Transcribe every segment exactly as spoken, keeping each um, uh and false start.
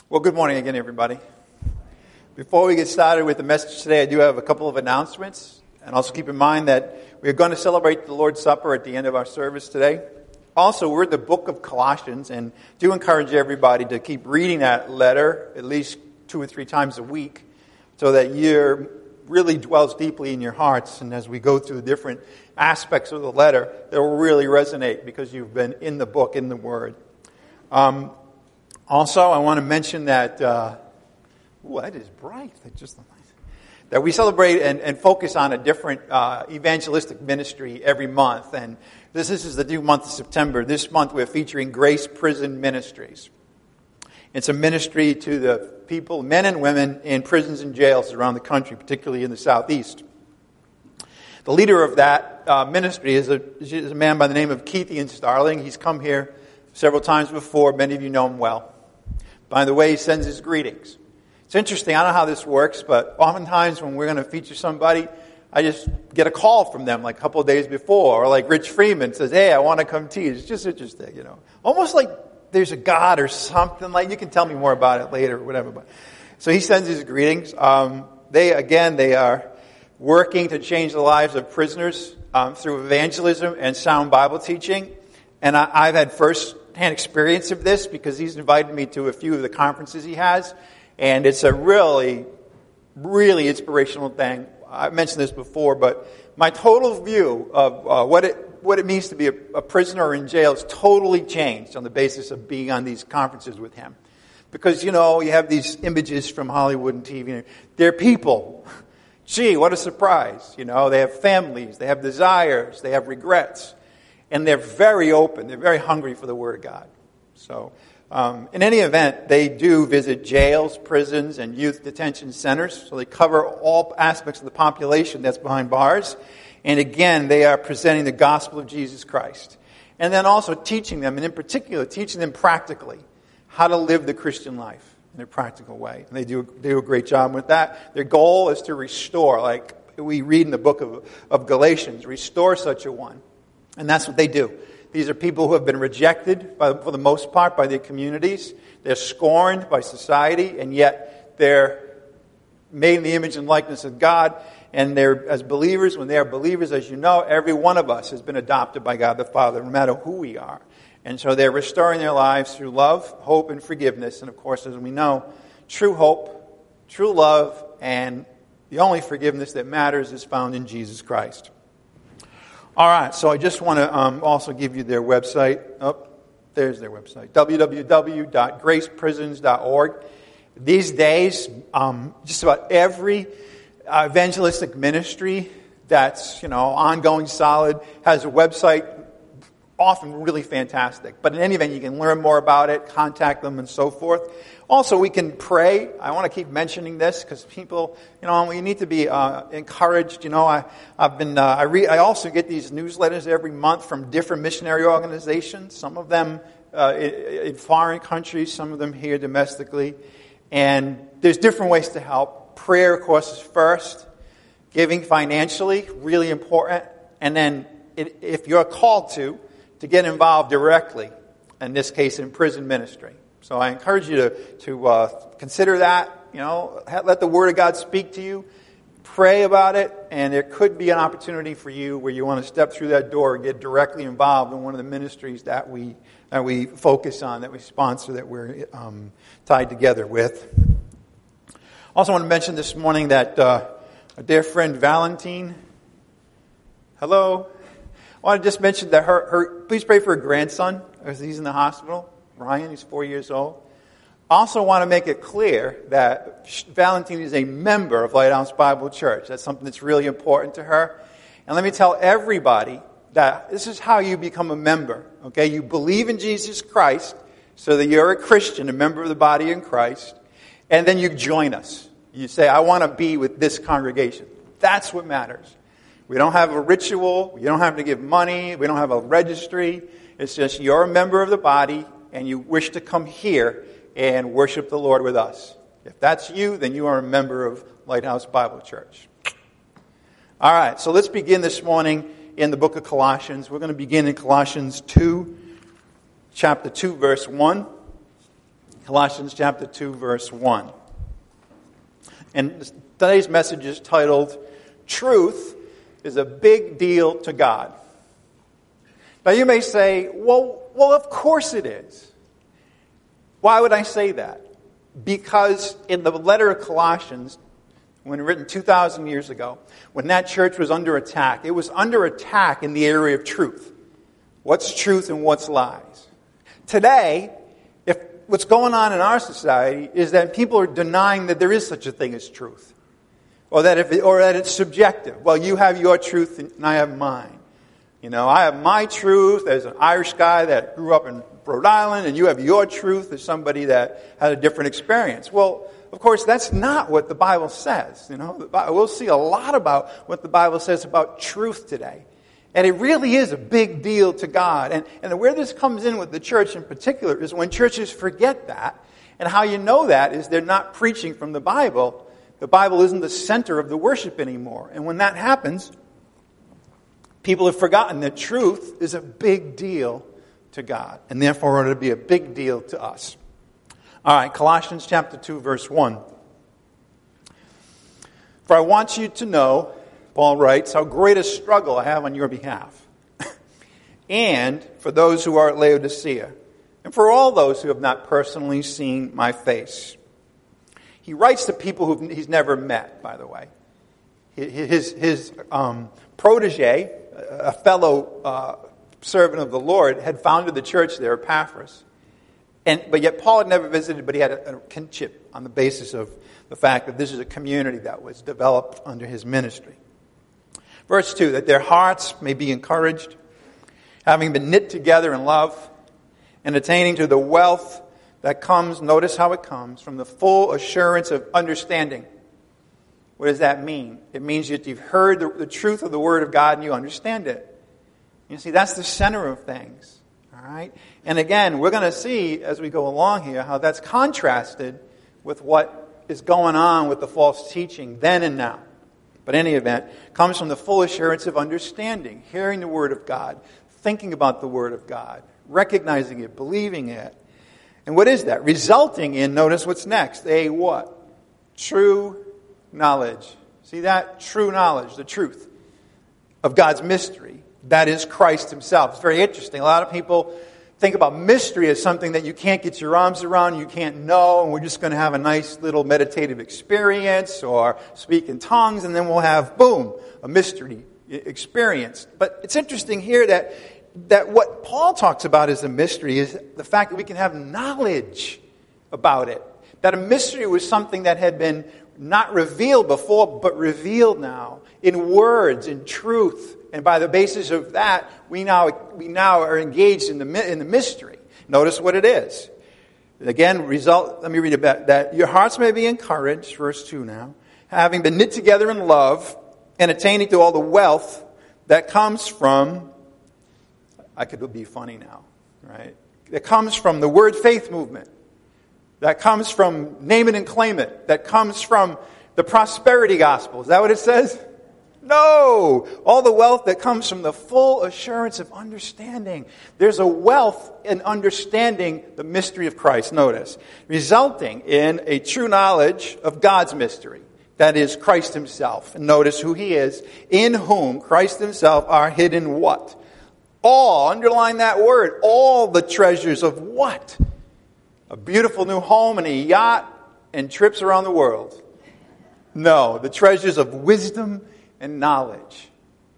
Well, good morning again, everybody. Before we get started with the message today, I do have a couple of announcements. And also keep in mind that we're going to celebrate the Lord's Supper at the end of our service today. Also, we're in the book of Colossians, and do encourage everybody to keep reading that letter at least two or three times a week so that year really dwells deeply in your hearts. And as we go through the different aspects of the letter, it will really resonate because you've been in the book, in the Word. Um, Also, I want to mention that, uh, ooh, that is bright. That just that we celebrate and, and focus on a different uh, evangelistic ministry every month. And this, this is the due month of September. This month we're featuring Grace Prison Ministries. It's a ministry to the people, men and women, in prisons and jails around the country, particularly in the Southeast. The leader of that uh, ministry is a, is a man by the name of Keith Ian Starling. He's come here several times before. Many of you know him well. By the way, he sends his greetings. It's interesting. I don't know how this works, but oftentimes when we're going to feature somebody, I just get a call from them like a couple of days before. Or like Rich Freeman says, hey, I want to come teach. It's just interesting, you know. Almost like there's a God or something. Like, you can tell me more about it later or whatever. But so he sends his greetings. Um, they, again, they are working to change the lives of prisoners um, through evangelism and sound Bible teaching. And I, I've had first-hand experience of this because he's invited me to a few of the conferences he has. And it's a really, really inspirational thing. I've mentioned this before, but my total view of uh, what it what it means to be a, a prisoner in jail is totally changed on the basis of being on these conferences with him. Because, you know, you have these images from Hollywood and T V. They're people. Gee, what a surprise. You know, they have families, they have desires, they have regrets. And they're very open. They're very hungry for the Word of God. So, um, in any event, they do visit jails, prisons, and youth detention centers. So they cover all aspects of the population that's behind bars. And again, they are presenting the gospel of Jesus Christ. And then also teaching them, and in particular, teaching them practically how to live the Christian life in a practical way. And they do, they do a great job with that. Their goal is to restore, like we read in the book of, of Galatians, restore such a one. And that's what they do. These are people who have been rejected, by, for the most part, by their communities. They're scorned by society, and yet they're made in the image and likeness of God. And they're, as believers, when they are believers, as you know, every one of us has been adopted by God the Father, no matter who we are. And so they're restoring their lives through love, hope, and forgiveness. And of course, as we know, true hope, true love, and the only forgiveness that matters is found in Jesus Christ. All right, so I just want to um, also give you their website. Oh, there's their website, w w w dot grace prisons dot org. These days, um, just about every uh, evangelistic ministry that's, you know, ongoing, solid, has a website, often really fantastic. But in any event, you can learn more about it, contact them, and so forth. Also, we can pray. I want to keep mentioning this because people, you know, we need to be uh, encouraged. You know, I, I've been, uh, I read, I also get these newsletters every month from different missionary organizations. Some of them uh, in, in foreign countries, some of them here domestically. And there's different ways to help. Prayer, of course, is first. Giving financially, really important. And then, it, if you're called to, to get involved directly. In this case, in prison ministry. So I encourage you to, to uh, consider that, you know, let the Word of God speak to you, pray about it, and there could be an opportunity for you where you want to step through that door and get directly involved in one of the ministries that we that we focus on, that we sponsor, that we're um, tied together with. Also want to mention this morning that uh, our dear friend Valentine, hello, I want to just mention that her, her please pray for her grandson as he's in the hospital. Ryan, he's four years old. I also want to make it clear that Valentine is a member of Lighthouse Bible Church. That's something that's really important to her. And let me tell everybody that this is how you become a member. Okay, you believe in Jesus Christ so that you're a Christian, a member of the body in Christ, and then you join us. You say, I want to be with this congregation. That's what matters. We don't have a ritual. You don't have to give money. We don't have a registry. It's just you're a member of the body, and you wish to come here and worship the Lord with us. If that's you, then you are a member of Lighthouse Bible Church. All right, so let's begin this morning in the book of Colossians. We're going to begin in Colossians two, chapter two, verse one. Colossians chapter two, verse one. And today's message is titled, Truth is a Big Deal to God. Now you may say, well, well, of course it is. Why would I say that? Because in the letter of Colossians, when written two thousand years ago, when that church was under attack, it was under attack in the area of truth. What's truth and what's lies? Today, if what's going on in our society is that people are denying that there is such a thing as truth. Or that if it, or that it's subjective. Well, you have your truth and I have mine. You know, I have my truth as an Irish guy that grew up in Rhode Island, and you have your truth as somebody that had a different experience. Well, of course, that's not what the Bible says. You know, we'll see a lot about what the Bible says about truth today. And it really is a big deal to God. And, and where this comes in with the church in particular is when churches forget that. And how you know that is they're not preaching from the Bible. The Bible isn't the center of the worship anymore. And when that happens, people have forgotten that truth is a big deal to God, and therefore it ought to be a big deal to us. All right, Colossians chapter two, verse one. For I want you to know, Paul writes, how great a struggle I have on your behalf, and for those who are at Laodicea, and for all those who have not personally seen my face. He writes to people who he's never met, by the way. His, his um, protege, a fellow uh, servant of the Lord, had founded the church there, Epaphras. And, but yet Paul had never visited, but he had a, a kinship on the basis of the fact that this is a community that was developed under his ministry. Verse two, that their hearts may be encouraged, having been knit together in love, and attaining to the wealth that comes, notice how it comes, from the full assurance of understanding. What does that mean? It means that you've heard the, the truth of the Word of God and you understand it. You see, that's the center of things. All right? And again, we're going to see as we go along here how that's contrasted with what is going on with the false teaching then and now. But in any event, comes from the full assurance of understanding, hearing the Word of God, thinking about the Word of God, recognizing it, believing it. And what is that? Resulting in, notice what's next, a what? True knowledge. See that? True knowledge, the truth of God's mystery. That is Christ himself. It's very interesting. A lot of people think about mystery as something that you can't get your arms around, you can't know, and we're just going to have a nice little meditative experience or speak in tongues, and then we'll have, boom, a mystery experience. But it's interesting here that, that what Paul talks about as a mystery is the fact that we can have knowledge about it. That a mystery was something that had been not revealed before, but revealed now in words, in truth. And by the basis of that, we now we now are engaged in the in the mystery. Notice what it is. Again, result. Let me read it back. That your hearts may be encouraged, verse two now, having been knit together in love, and attaining to all the wealth that comes from. I could be funny now, right? That comes from the word faith movement. That comes from name it and claim it. That comes from the prosperity gospel. Is that what it says? No! All the wealth that comes from the full assurance of understanding. There's a wealth in understanding the mystery of Christ, notice, resulting in a true knowledge of God's mystery. That is Christ himself. And notice who he is. In whom Christ himself are hidden what? All, underline that word, all the treasures of what? A beautiful new home and a yacht and trips around the world. No, the treasures of wisdom and knowledge.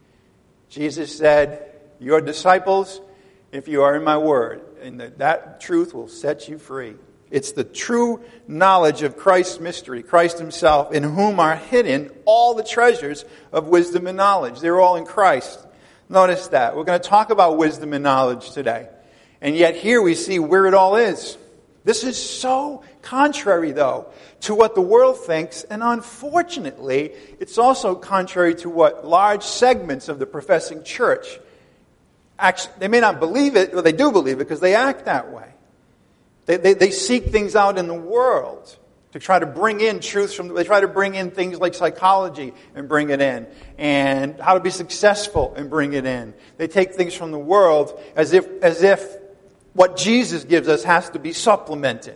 Jesus said, your disciples, if you are in my word, and that, that truth will set you free. It's the true knowledge of Christ's mystery, Christ himself, in whom are hidden all the treasures of wisdom and knowledge. They're all in Christ. Notice that. We're going to talk about wisdom and knowledge today. And yet here we see where it all is. This is so contrary, though, to what the world thinks, and unfortunately, it's also contrary to what large segments of the professing church actually, they may not believe it, or they do believe it because they act that way. They, they, they seek things out in the world to try to bring in truths from, they try to bring in things like psychology and bring it in, and how to be successful and bring it in. They take things from the world as if, as if what Jesus gives us has to be supplemented,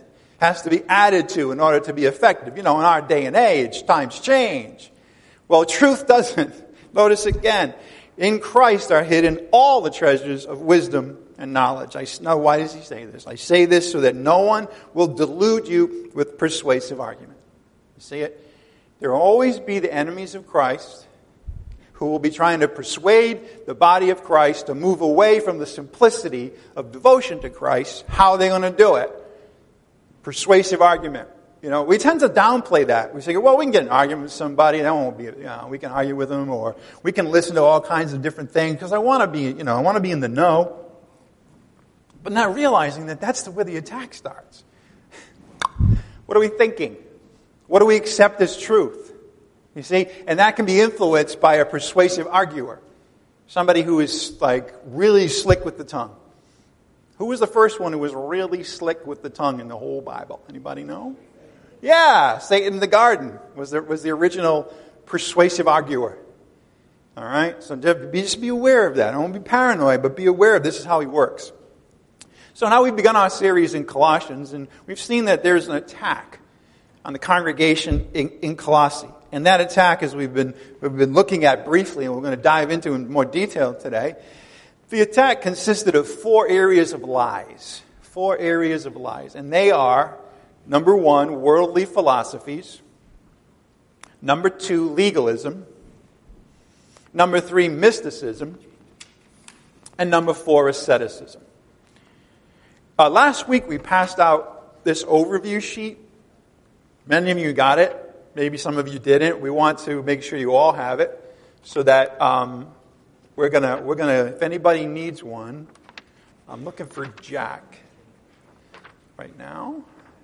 has to be added to in order to be effective. You know, in our day and age, times change. Well, truth doesn't. Notice again, in Christ are hidden all the treasures of wisdom and knowledge. I know, why does he say this? I say this so that no one will delude you with persuasive argument. You see it? There will always be the enemies of Christ who will be trying to persuade the body of Christ to move away from the simplicity of devotion to Christ. How are they going to do it? Persuasive argument. You know, we tend to downplay that. We say, well, we can get an argument with somebody. That won't be, you know, we can argue with them, or we can listen to all kinds of different things because I want to be, you know, I want to be in the know. But not realizing that that's the where the attack starts. What are we thinking? What do we accept as truth? You see? And that can be influenced by a persuasive arguer. Somebody who is like really slick with the tongue. Who was the first one who was really slick with the tongue in the whole Bible? Anybody know? Yeah, Satan in the garden was the, was the original persuasive arguer. All right? So just be aware of that. Don't be paranoid, but be aware of this is how he works. So now we've begun our series in Colossians, and we've seen that there's an attack on the congregation in, in Colossae. And that attack, as we've been, we've been looking at briefly, and we're going to dive into in more detail today, the attack consisted of four areas of lies. Four areas of lies. And they are, number one, worldly philosophies. Number two, legalism. Number three, mysticism. And number four, asceticism. Uh, last week we passed out this overview sheet. Many of you got it. Maybe some of you didn't. We want to make sure you all have it, so that um, we're gonna we're gonna. If anybody needs one, I'm looking for Jack right now.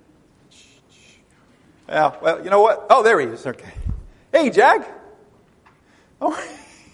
Yeah. Well, you know what? Oh, there he is. Okay. Hey, Jack. Oh.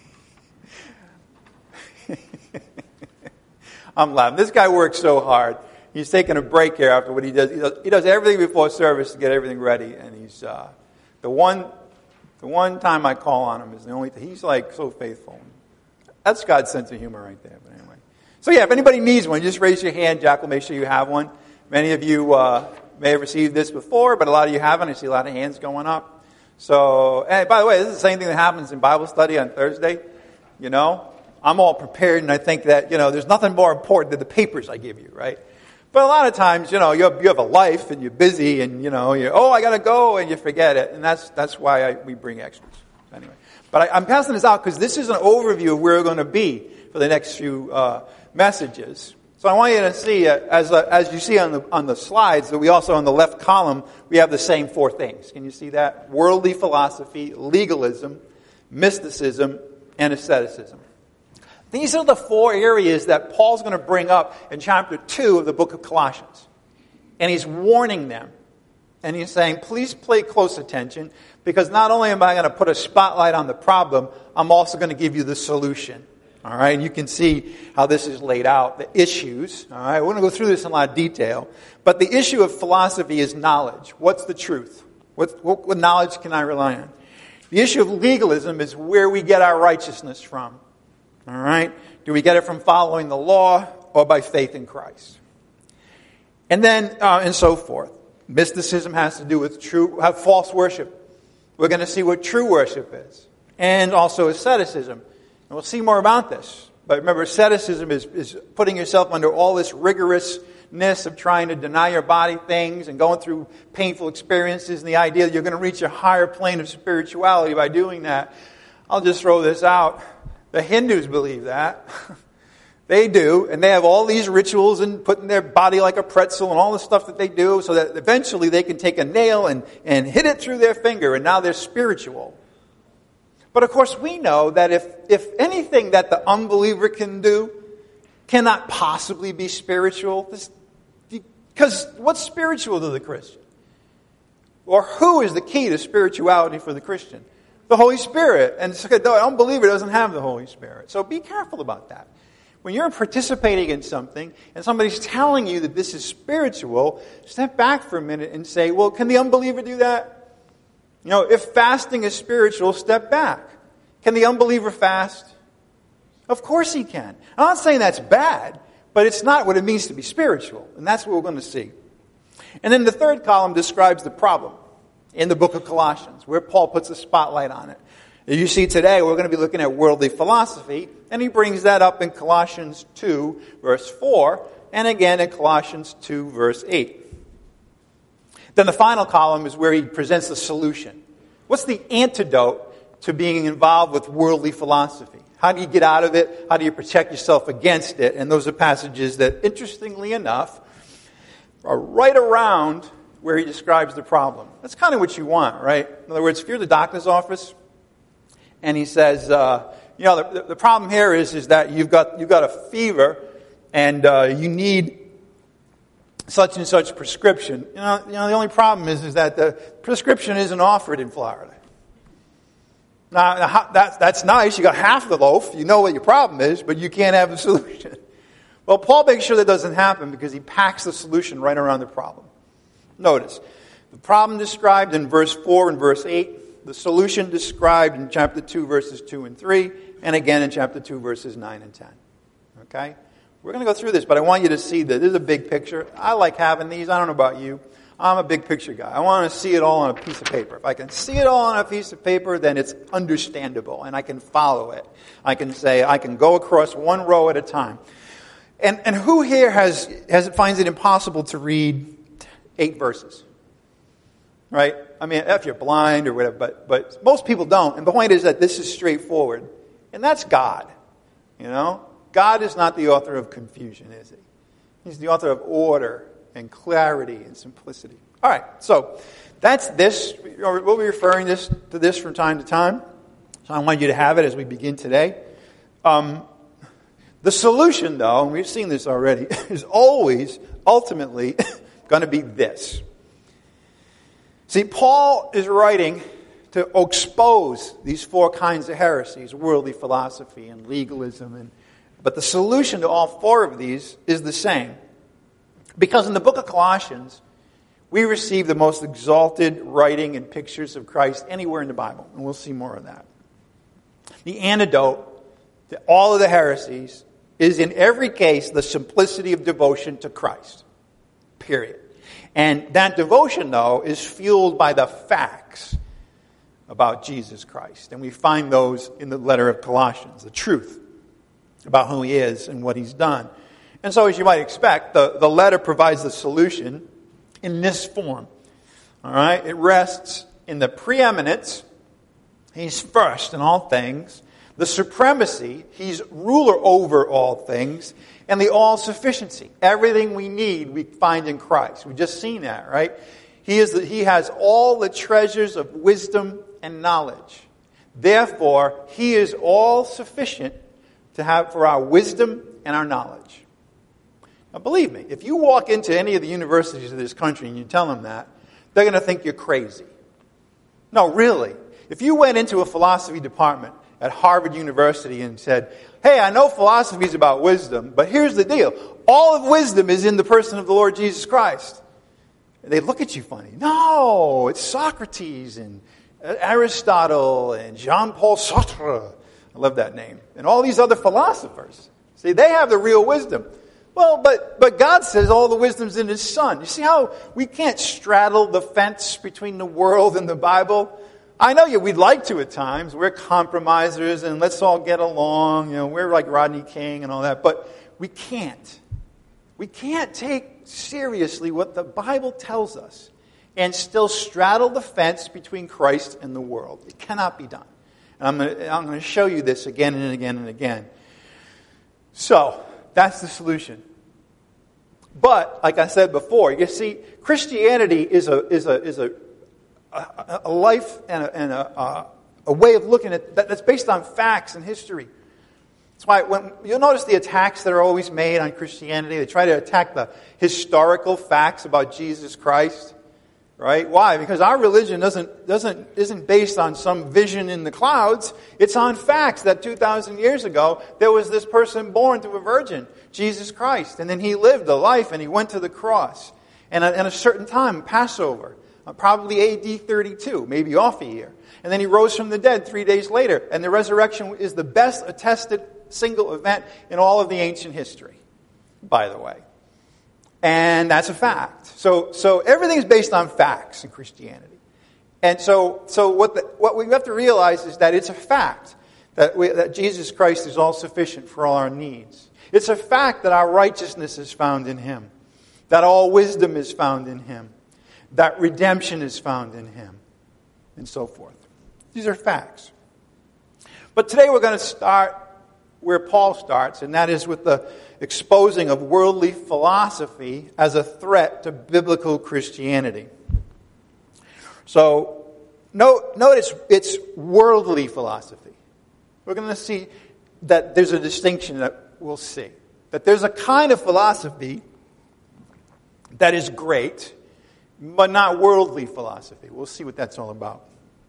I'm laughing. This guy works so hard. He's taking a break here after what he does. He does, he does everything before service to get everything ready. And he's uh, the one, the one time I call on him is the only. He's like so faithful. That's God's sense of humor right there. But anyway, so yeah, if anybody needs one, just raise your hand. Jack will make sure you have one. Many of you uh, may have received this before, but a lot of you haven't. I see a lot of hands going up. So, and by the way, this is the same thing that happens in Bible study on Thursday. You know, I'm all prepared, and I think that you know, there's nothing more important than the papers I give you, right? But a lot of times, you know, you have, you have a life and you're busy and, you know, you oh, I got to go, and you forget it. And that's that's why I, we bring extras. Anyway. But I, I'm passing this out because this is an overview of where we're going to be for the next few uh, messages. So I want you to see, uh, as uh, as you see on the on the slides, that we also, on the left column, we have the same four things. Can you see that? Worldly philosophy, legalism, mysticism, and asceticism. These are the four areas that Paul's going to bring up in chapter two of the book of Colossians. And he's warning them. And he's saying, please pay close attention, because not only am I going to put a spotlight on the problem, I'm also going to give you the solution. All right, and you can see how this is laid out, the issues. All right, we're going to go through this in a lot of detail. But the issue of philosophy is knowledge. What's the truth? What, what, what knowledge can I rely on? The issue of legalism is where we get our righteousness from. All right? Do we get it from following the law or by faith in Christ? And then, uh, and so forth. Mysticism has to do with true, have false worship. We're going to see what true worship is. And also asceticism. And we'll see more about this. But remember, asceticism is, is putting yourself under all this rigorousness of trying to deny your body things and going through painful experiences, and the idea that you're going to reach a higher plane of spirituality by doing that. I'll just throw this out. The Hindus believe that. They do, and they have all these rituals and putting their body like a pretzel and all the stuff that they do so that eventually they can take a nail and, and hit it through their finger, and now they're spiritual. But of course we know that if, if anything that the unbeliever can do cannot possibly be spiritual, this, because what's spiritual to the Christian? Or who is the key to spirituality for the Christian? The Holy Spirit. And the unbeliever doesn't have the Holy Spirit. So be careful about that. When you're participating in something and somebody's telling you that this is spiritual, step back for a minute and say, well, can the unbeliever do that? You know, if fasting is spiritual, step back. Can the unbeliever fast? Of course he can. I'm not saying that's bad, but it's not what it means to be spiritual. And that's what we're going to see. And then the third column describes the problem in the book of Colossians, where Paul puts a spotlight on it. As you see today, we're going to be looking at worldly philosophy, and he brings that up in Colossians two, verse four, and again in Colossians two, verse eight. Then the final column is where he presents the solution. What's the antidote to being involved with worldly philosophy? How do you get out of it? How do you protect yourself against it? And those are passages that, interestingly enough, are right around where he describes the problem. That's kind of what you want, right? In other words, if you're in the doctor's office and he says, uh, you know, the, the problem here is, is that you've got you've got a fever and uh, you need such and such prescription. You know, you know, the only problem is, is that the prescription isn't offered in Florida. Now, that's, that's nice. You got half the loaf. You know what your problem is, but you can't have the solution. Well, Paul makes sure that doesn't happen because he packs the solution right around the problem. Notice, the problem described in verse four and verse eight, the solution described in chapter two, verses two and three, and again in chapter two, verses nine and ten. Okay? We're going to go through this, but I want you to see that this is a big picture. I like having these. I don't know about you. I'm a big picture guy. I want to see it all on a piece of paper. If I can see it all on a piece of paper, then it's understandable, and I can follow it. I can say, I can go across one row at a time. And and who here has, has finds it impossible to read eight verses? Right? I mean, if you're blind or whatever, but, but most people don't. And the point is that this is straightforward. And that's God. You know? God is not the author of confusion, is he? He's the author of order and clarity and simplicity. All right, so that's this. We'll be referring this to this from time to time. So I want you to have it as we begin today. Um, the solution, though, and we've seen this already, is always, ultimately, going to be this. See, Paul is writing to expose these four kinds of heresies, worldly philosophy and legalism, and but the solution to all four of these is the same. Because in the book of Colossians, we receive the most exalted writing and pictures of Christ anywhere in the Bible. And we'll see more of that. The antidote to all of the heresies is in every case the simplicity of devotion to Christ. Period. And that devotion, though, is fueled by the facts about Jesus Christ. And we find those in the letter of Colossians, the truth about who he is and what he's done. And so, as you might expect, the, the letter provides the solution in this form. All right? It rests in the preeminence. He's first in all things. The supremacy. He's ruler over all things. And the all-sufficiency. Everything we need, we find in Christ. We've just seen that, right? He is the, he has all the treasures of wisdom and knowledge. Therefore, he is all-sufficient to have for our wisdom and our knowledge. Now, believe me, if you walk into any of the universities of this country and you tell them that, they're going to think you're crazy. No, really. If you went into a philosophy department at Harvard University and said, hey, I know philosophy is about wisdom, but here's the deal. All of wisdom is in the person of the Lord Jesus Christ. And they look at you funny. No, it's Socrates and Aristotle and Jean-Paul Sartre. I love that name. And all these other philosophers. See, they have the real wisdom. Well, but but God says all the wisdom's in his Son. You see how we can't straddle the fence between the world and the Bible? I know you, we'd like to at times. We're compromisers and let's all get along. You know, we're like Rodney King and all that. But we can't. We can't take seriously what the Bible tells us and still straddle the fence between Christ and the world. It cannot be done. And I'm going, to, I'm going to show you this again and again and again. So, that's the solution. But, like I said before, you see, Christianity is a is a is a a, a life and a, and a, a, a way of looking at that, that's based on facts and history. That's why when you'll notice the attacks that are always made on Christianity, they try to attack the historical facts about Jesus Christ. Right? Why? Because our religion doesn't doesn't isn't based on some vision in the clouds. It's on facts that two thousand years ago there was this person born to a virgin, Jesus Christ, and then he lived a life and he went to the cross. And at a certain time, Passover, probably A D thirty-two, maybe off a year, and then he rose from the dead three days later. And the resurrection is the best attested single event in all of the ancient history. By the way. And that's a fact. So, so everything's based on facts in Christianity. And so, so what, the, what we have to realize is that it's a fact that, we, that Jesus Christ is all sufficient for all our needs. It's a fact that our righteousness is found in Him, that all wisdom is found in Him, that redemption is found in Him, and so forth. These are facts. But today we're going to start where Paul starts, and that is with the exposing of worldly philosophy as a threat to biblical Christianity. So, note, notice it's worldly philosophy. We're going to see that there's a distinction that we'll see. That there's a kind of philosophy that is great, but not worldly philosophy. We'll see what that's all about.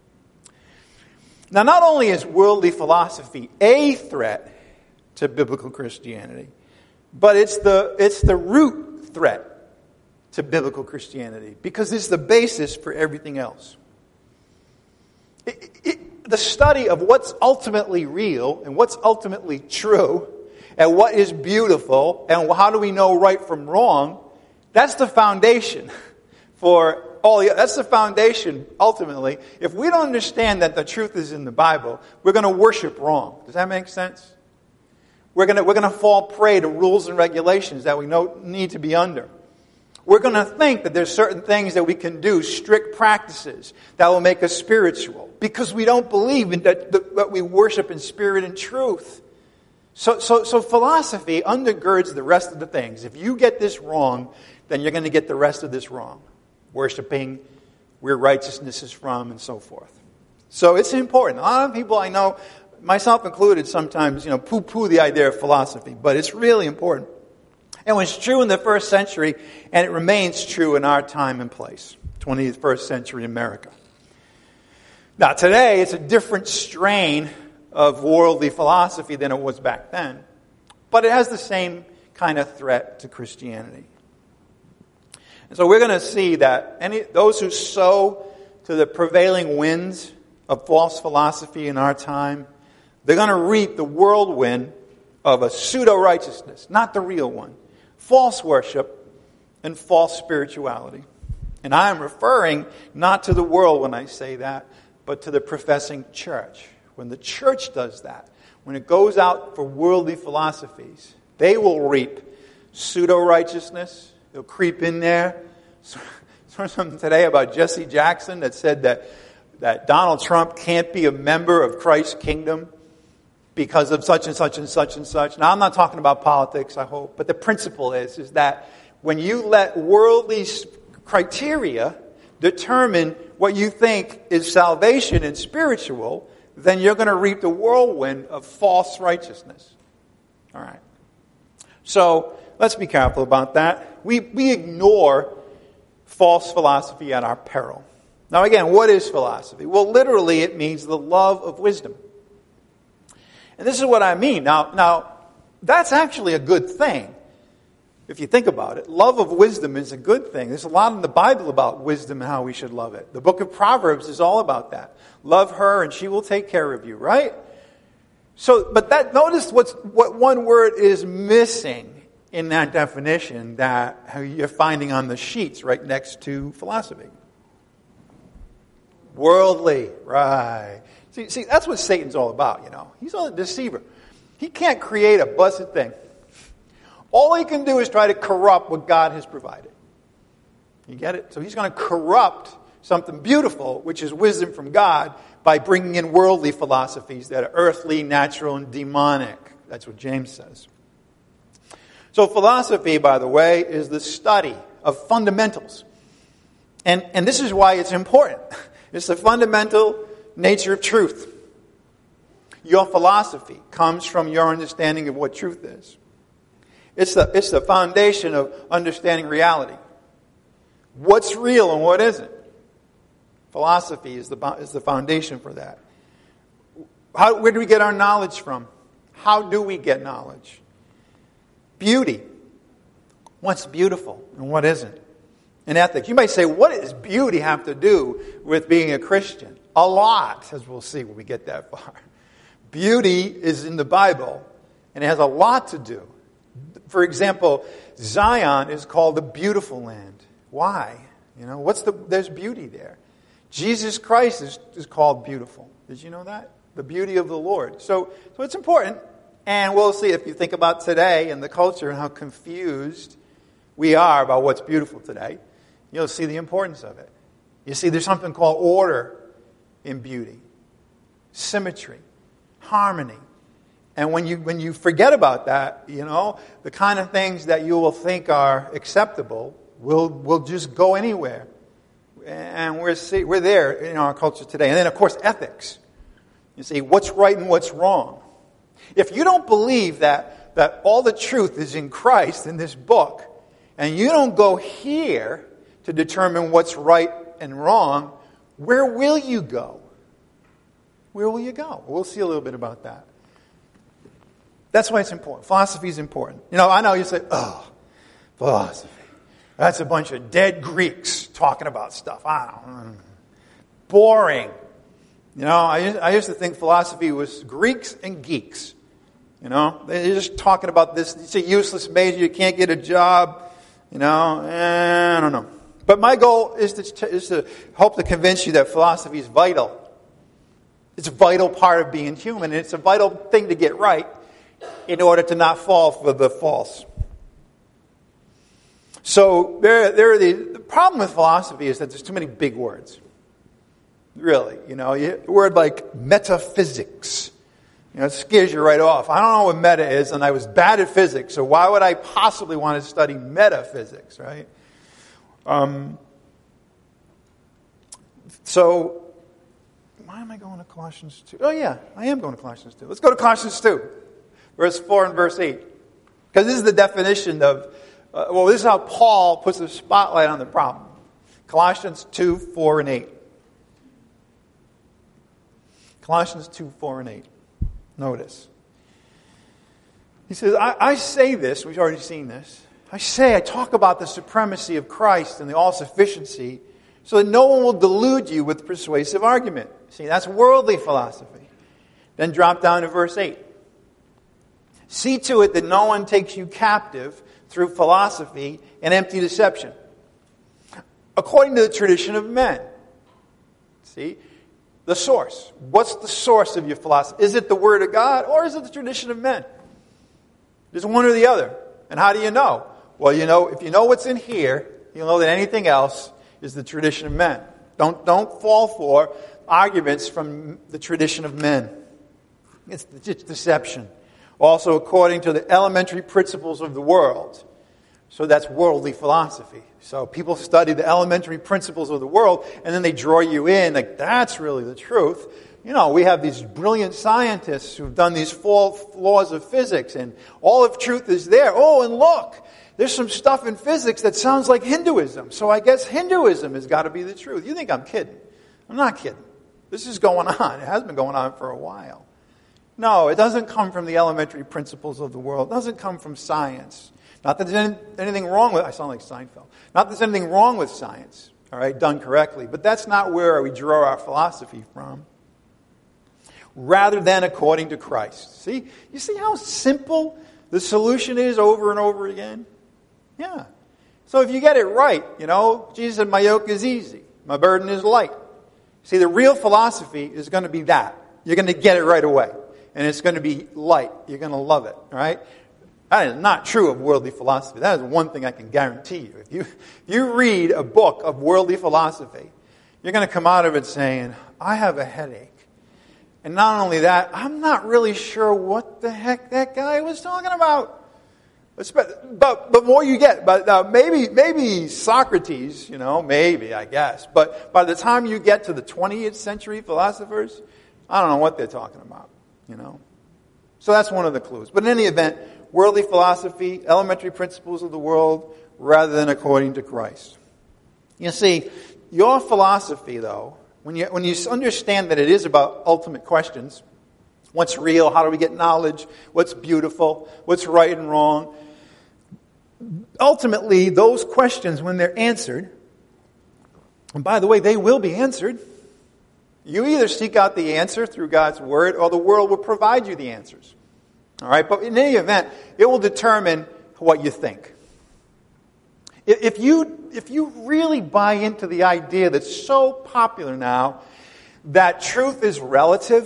Now, not only is worldly philosophy a threat to biblical Christianity, but it's the, it's the root threat to biblical Christianity, because it's the basis for everything else. It, it, the study of what's ultimately real and what's ultimately true and what is beautiful and how do we know right from wrong, that's the foundation for all. That's the foundation, ultimately. If we don't understand that the truth is in the Bible, we're going to worship wrong. Does that make sense? We're going to, we're going to fall prey to rules and regulations that we know, need to be under. We're going to think that there's certain things that we can do, strict practices, that will make us spiritual, because we don't believe in that, that we worship in spirit and truth. So, so, so philosophy undergirds the rest of the things. If you get this wrong, then you're going to get the rest of this wrong. Worshiping where righteousness is from and so forth. So it's important. A lot of people I know, myself included, sometimes, you know, poo-poo the idea of philosophy, but it's really important. It was true in the first century, and it remains true in our time and place, twenty-first century America. Now, today, it's a different strain of worldly philosophy than it was back then, but it has the same kind of threat to Christianity. And so we're going to see that any those who sow to the prevailing winds of false philosophy in our time, they're going to reap the whirlwind of a pseudo-righteousness, not the real one, false worship and false spirituality. And I am referring not to the world when I say that, but to the professing church. When the church does that, when it goes out for worldly philosophies, they will reap pseudo-righteousness. They'll creep in there. Saw something today about Jesse Jackson that said that, that Donald Trump can't be a member of Christ's kingdom because of such and such and such and such. Now, I'm not talking about politics, I hope, but the principle is, is that when you let worldly criteria determine what you think is salvation and spiritual, then you're going to reap the whirlwind of false righteousness. All right. So, let's be careful about that. We, we ignore false philosophy at our peril. Now again, what is philosophy? Well, literally it means the love of wisdom. And this is what I mean. Now, now that's actually a good thing, if you think about it. Love of wisdom is a good thing. There's a lot in the Bible about wisdom and how we should love it. The book of Proverbs is all about that. Love her and she will take care of you, right? So, but that notice what's, what one word is missing in that definition that you're finding on the sheets right next to philosophy. Worldly, right. See, see, that's what Satan's all about, you know. He's a deceiver. He can't create a blessed thing. All he can do is try to corrupt what God has provided. You get it? So he's going to corrupt something beautiful, which is wisdom from God, by bringing in worldly philosophies that are earthly, natural, and demonic. That's what James says. So philosophy, by the way, is the study of fundamentals. And, and this is why it's important. It's the fundamental nature of truth. Your philosophy comes from your understanding of what truth is. It's the, it's the foundation of understanding reality. What's real and what isn't. Philosophy is the, is the foundation for that. How, where do we get our knowledge from? How do we get knowledge? Beauty. What's beautiful and what isn't? And ethics. You might say, what does beauty have to do with being a Christian? A lot, as we'll see when we get that far. Beauty is in the Bible, and it has a lot to do. For example, Zion is called the beautiful land. Why? You know, what's the, there's beauty there. Jesus Christ is, is called beautiful. Did you know that? The beauty of the Lord. So, so it's important. And we'll see if you think about today and the culture and how confused we are about what's beautiful today. You'll see the importance of it. You see, there's something called order in beauty, symmetry, harmony. And when you when you forget about that, you know, the kind of things that you will think are acceptable will will just go anywhere. And we're see, we're there in our culture today. And then, of course, ethics. You see, what's right and what's wrong. If you don't believe that that all the truth is in Christ in this book, and you don't go here to determine what's right and wrong, where will you go? Where will you go? We'll see a little bit about that. That's why it's important. Philosophy is important. You know, I know you say, oh, philosophy. That's a bunch of dead Greeks talking about stuff. I don't know. Boring. You know, I used, I used to think philosophy was Greeks and geeks. You know, they're just talking about this. It's a useless major. You can't get a job. You know, eh, I don't know. But my goal is to, is to hope to convince you that philosophy is vital. It's a vital part of being human. And it's a vital thing to get right in order to not fall for the false. So there, there are the, the problem with philosophy is that there's too many big words. Really, you know, a word like metaphysics, you know, it scares you right off. I don't know what meta is, and I was bad at physics, so why would I possibly want to study metaphysics, right? Um. So, why am I going to Colossians two? Oh yeah, I am going to Colossians two. Let's go to Colossians two. Verse four and verse eight. Because this is the definition of, uh, well, this is how Paul puts the spotlight on the problem. Colossians two, four, and eight. Colossians two, four, and eight. Notice. He says, I, I say this, we've already seen this. I say, I talk about the supremacy of Christ and the all-sufficiency so that no one will delude you with persuasive argument. See, that's worldly philosophy. Then drop down to verse eight. See to it that no one takes you captive through philosophy and empty deception, according to the tradition of men. See? The source. What's the source of your philosophy? Is it the Word of God or is it the tradition of men? There's one or the other. And how do you know? Well, you know, if you know what's in here, you'll know that anything else is the tradition of men. Don't, don't fall for arguments from the tradition of men. It's, it's deception. Also, according to the elementary principles of the world. So that's worldly philosophy. So people study the elementary principles of the world, and then they draw you in, like, that's really the truth. You know, we have these brilliant scientists who've done these four laws of physics, and all of truth is there. Oh, and look, there's some stuff in physics that sounds like Hinduism. So I guess Hinduism has got to be the truth. You think I'm kidding. I'm not kidding. This is going on. It has been going on for a while. No, it doesn't come from the elementary principles of the world. It doesn't come from science. Not that there's anything wrong with, I sound like Seinfeld. Not that there's anything wrong with science, all right, done correctly. But that's not where we draw our philosophy from. Rather than according to Christ. See? You see how simple the solution is over and over again? Yeah. So if you get it right, you know, Jesus said, my yoke is easy. My burden is light. See, the real philosophy is going to be that. You're going to get it right away. And it's going to be light. You're going to love it, all right? That is not true of worldly philosophy. That is one thing I can guarantee you. If you, if you read a book of worldly philosophy, you're going to come out of it saying, I have a headache. And not only that, I'm not really sure what the heck that guy was talking about. But the more you get, but uh, maybe maybe Socrates, you know, maybe, I guess. But by the time you get to the twentieth century philosophers, I don't know what they're talking about, you know. So that's one of the clues. But in any event, worldly philosophy, elementary principles of the world, rather than according to Christ. You see, your philosophy, though, when you when you understand that it is about ultimate questions, what's real, how do we get knowledge, what's beautiful, what's right and wrong, ultimately, those questions, when they're answered, and by the way, they will be answered. You either seek out the answer through God's Word, or the world will provide you the answers. All right, but in any event, it will determine what you think. If you, if you really buy into the idea that's so popular now that truth is relative,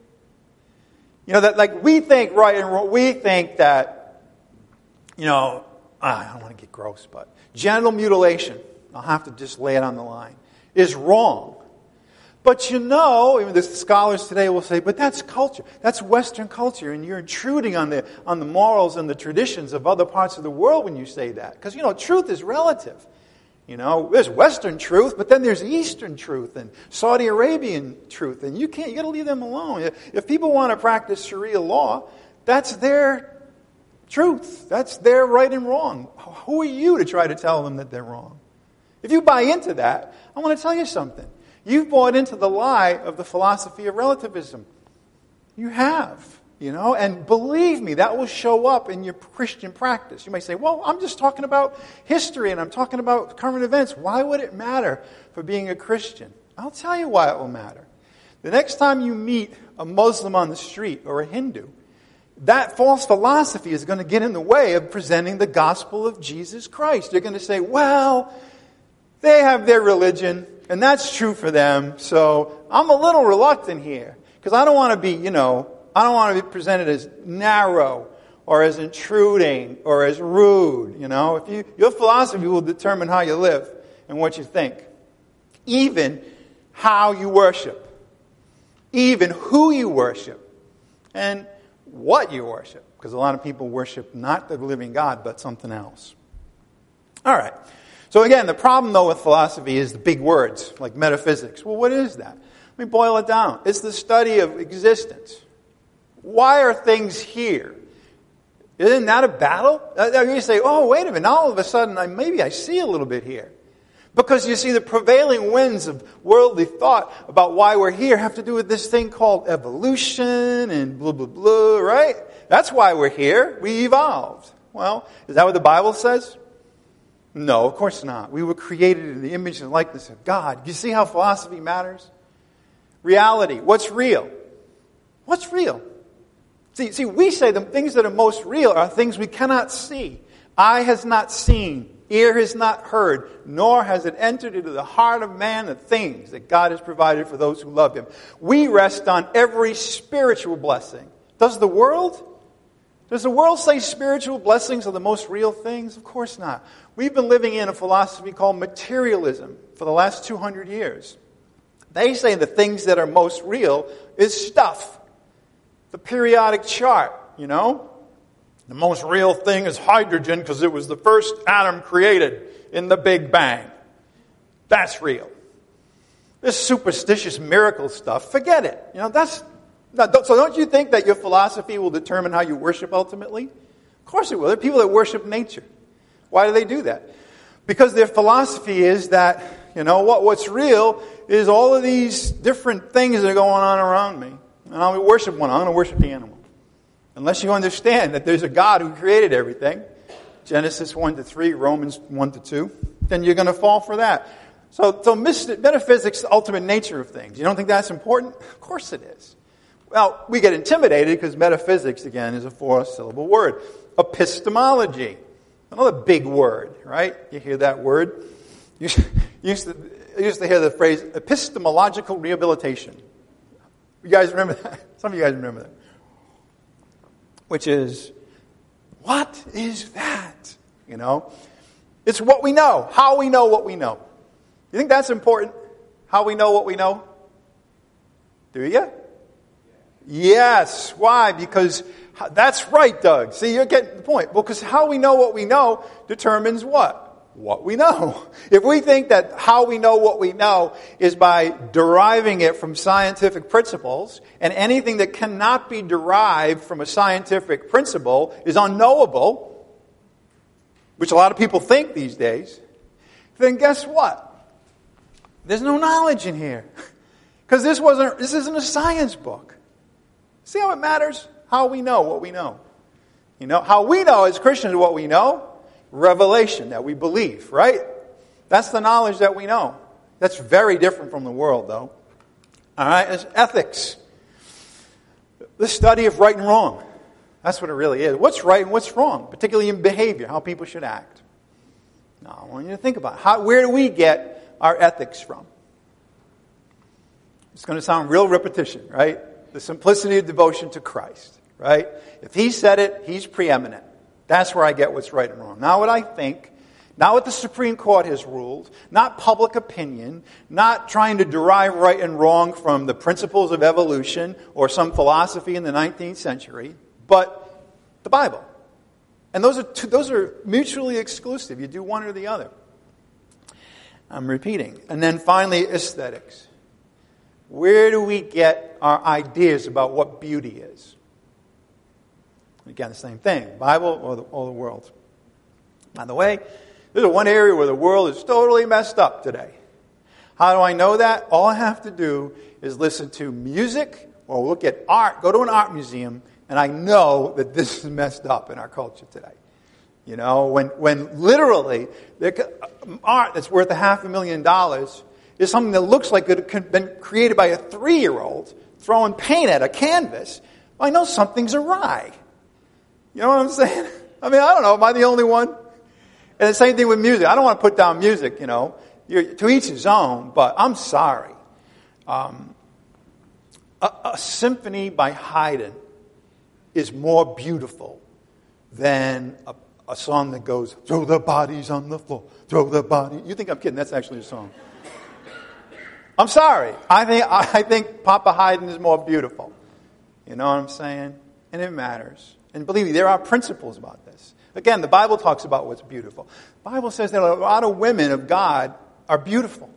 you know, that like we think right and wrong, we think that, you know, I don't want to get gross, but genital mutilation, I'll have to just lay it on the line, is wrong. But you know, even the scholars today will say, but that's culture. That's Western culture, and you're intruding on the on the morals and the traditions of other parts of the world when you say that. Because, you know, truth is relative. You know, there's Western truth, but then there's Eastern truth and Saudi Arabian truth, and you can't, you got to leave them alone. If people want to practice Sharia law, that's their truth. That's their right and wrong. Who are you to try to tell them that they're wrong? If you buy into that, I want to tell you something. You've bought into the lie of the philosophy of relativism. You have, you know, and believe me, that will show up in your Christian practice. You may say, well, I'm just talking about history and I'm talking about current events. Why would it matter for being a Christian? I'll tell you why it will matter. The next time you meet a Muslim on the street or a Hindu, that false philosophy is going to get in the way of presenting the gospel of Jesus Christ. You're going to say, well, they have their religion, and that's true for them, so I'm a little reluctant here. Because I don't want to be, you know, I don't want to be presented as narrow or as intruding or as rude, you know. If you, your philosophy will determine how you live and what you think. Even how you worship. Even who you worship. And what you worship. Because a lot of people worship not the living God, but something else. All right. So again, the problem, though, with philosophy is the big words, like metaphysics. Well, what is that? Let me boil it down. It's the study of existence. Why are things here? Isn't that a battle? You say, oh, wait a minute, now all of a sudden, I, maybe I see a little bit here. Because you see, the prevailing winds of worldly thought about why we're here have to do with this thing called evolution and blah, blah, blah, right? That's why we're here. We evolved. Well, is that what the Bible says? No, of course not. We were created in the image and likeness of God. You see how philosophy matters? Reality. What's real? What's real? See, see, we say the things that are most real are things we cannot see. Eye has not seen, ear has not heard, nor has it entered into the heart of man the things that God has provided for those who love Him. We rest on every spiritual blessing. Does the world? Does the world say spiritual blessings are the most real things? Of course not. We've been living in a philosophy called materialism for the last two hundred years. They say the things that are most real is stuff. The periodic chart, you know. The most real thing is hydrogen because it was the first atom created in the Big Bang. That's real. This superstitious miracle stuff, forget it. You know, that's... So don't you think that your philosophy will determine how you worship ultimately? Of course it will. There are people that worship nature. Why do they do that? Because their philosophy is that, you know, what what's real is all of these different things that are going on around me. And I'll worship one. I'm going to worship the animal. Unless you understand that there's a God who created everything, Genesis one to three, Romans one to two, then you're going to fall for that. So, so metaphysics, the ultimate nature of things. You don't think that's important? Of course it is. Well, we get intimidated because metaphysics, again, is a four-syllable word. Epistemology. Another big word, right? You hear that word? You used to, you used to hear the phrase epistemological rehabilitation. You guys remember that? Some of you guys remember that. Which is, what is that? You know? It's what we know. How we know what we know. You think that's important? How we know what we know? Do you? Yes. Why? Because that's right, Doug. See, you're getting the point. Well, because how we know what we know determines what? What we know. If we think that how we know what we know is by deriving it from scientific principles, and anything that cannot be derived from a scientific principle is unknowable, which a lot of people think these days, then guess what? There's no knowledge in here. Because this wasn't, this isn't a science book. See how it matters? How we know what we know. You know, how we know as Christians what we know, revelation that we believe, right? That's the knowledge that we know. That's very different from the world, though. All right, it's ethics. The study of right and wrong. That's what it really is. What's right and what's wrong, particularly in behavior, how people should act. Now, I want you to think about it. How, where do we get our ethics from? It's going to sound real repetition, right? The simplicity of devotion to Christ, right? If He said it, He's preeminent. That's where I get what's right and wrong. Not what I think, not what the Supreme Court has ruled, not public opinion, not trying to derive right and wrong from the principles of evolution or some philosophy in the nineteenth century, but the Bible. And those are two, those are mutually exclusive. You do one or the other. I'm repeating. And then finally, aesthetics. Where do we get our ideas about what beauty is? Again, the same thing. Bible or the, or the world. By the way, there's one area where the world is totally messed up today. How do I know that? All I have to do is listen to music or look at art, go to an art museum, and I know that this is messed up in our culture today. You know, when when literally art that's worth a half a million dollars is something that looks like it could have been created by a three-year-old throwing paint at a canvas, I know something's awry. You know what I'm saying? I mean, I don't know. Am I the only one? And the same thing with music. I don't want to put down music, you know. You're, to each his own, but I'm sorry. Um, a, a symphony by Haydn is more beautiful than a, a song that goes, throw the bodies on the floor, throw the body. You think I'm kidding. That's actually a song. I'm sorry. I think I think Papa Haydn is more beautiful. You know what I'm saying? And it matters. And believe me, there are principles about this. Again, the Bible talks about what's beautiful. The Bible says that a lot of women of God are beautiful.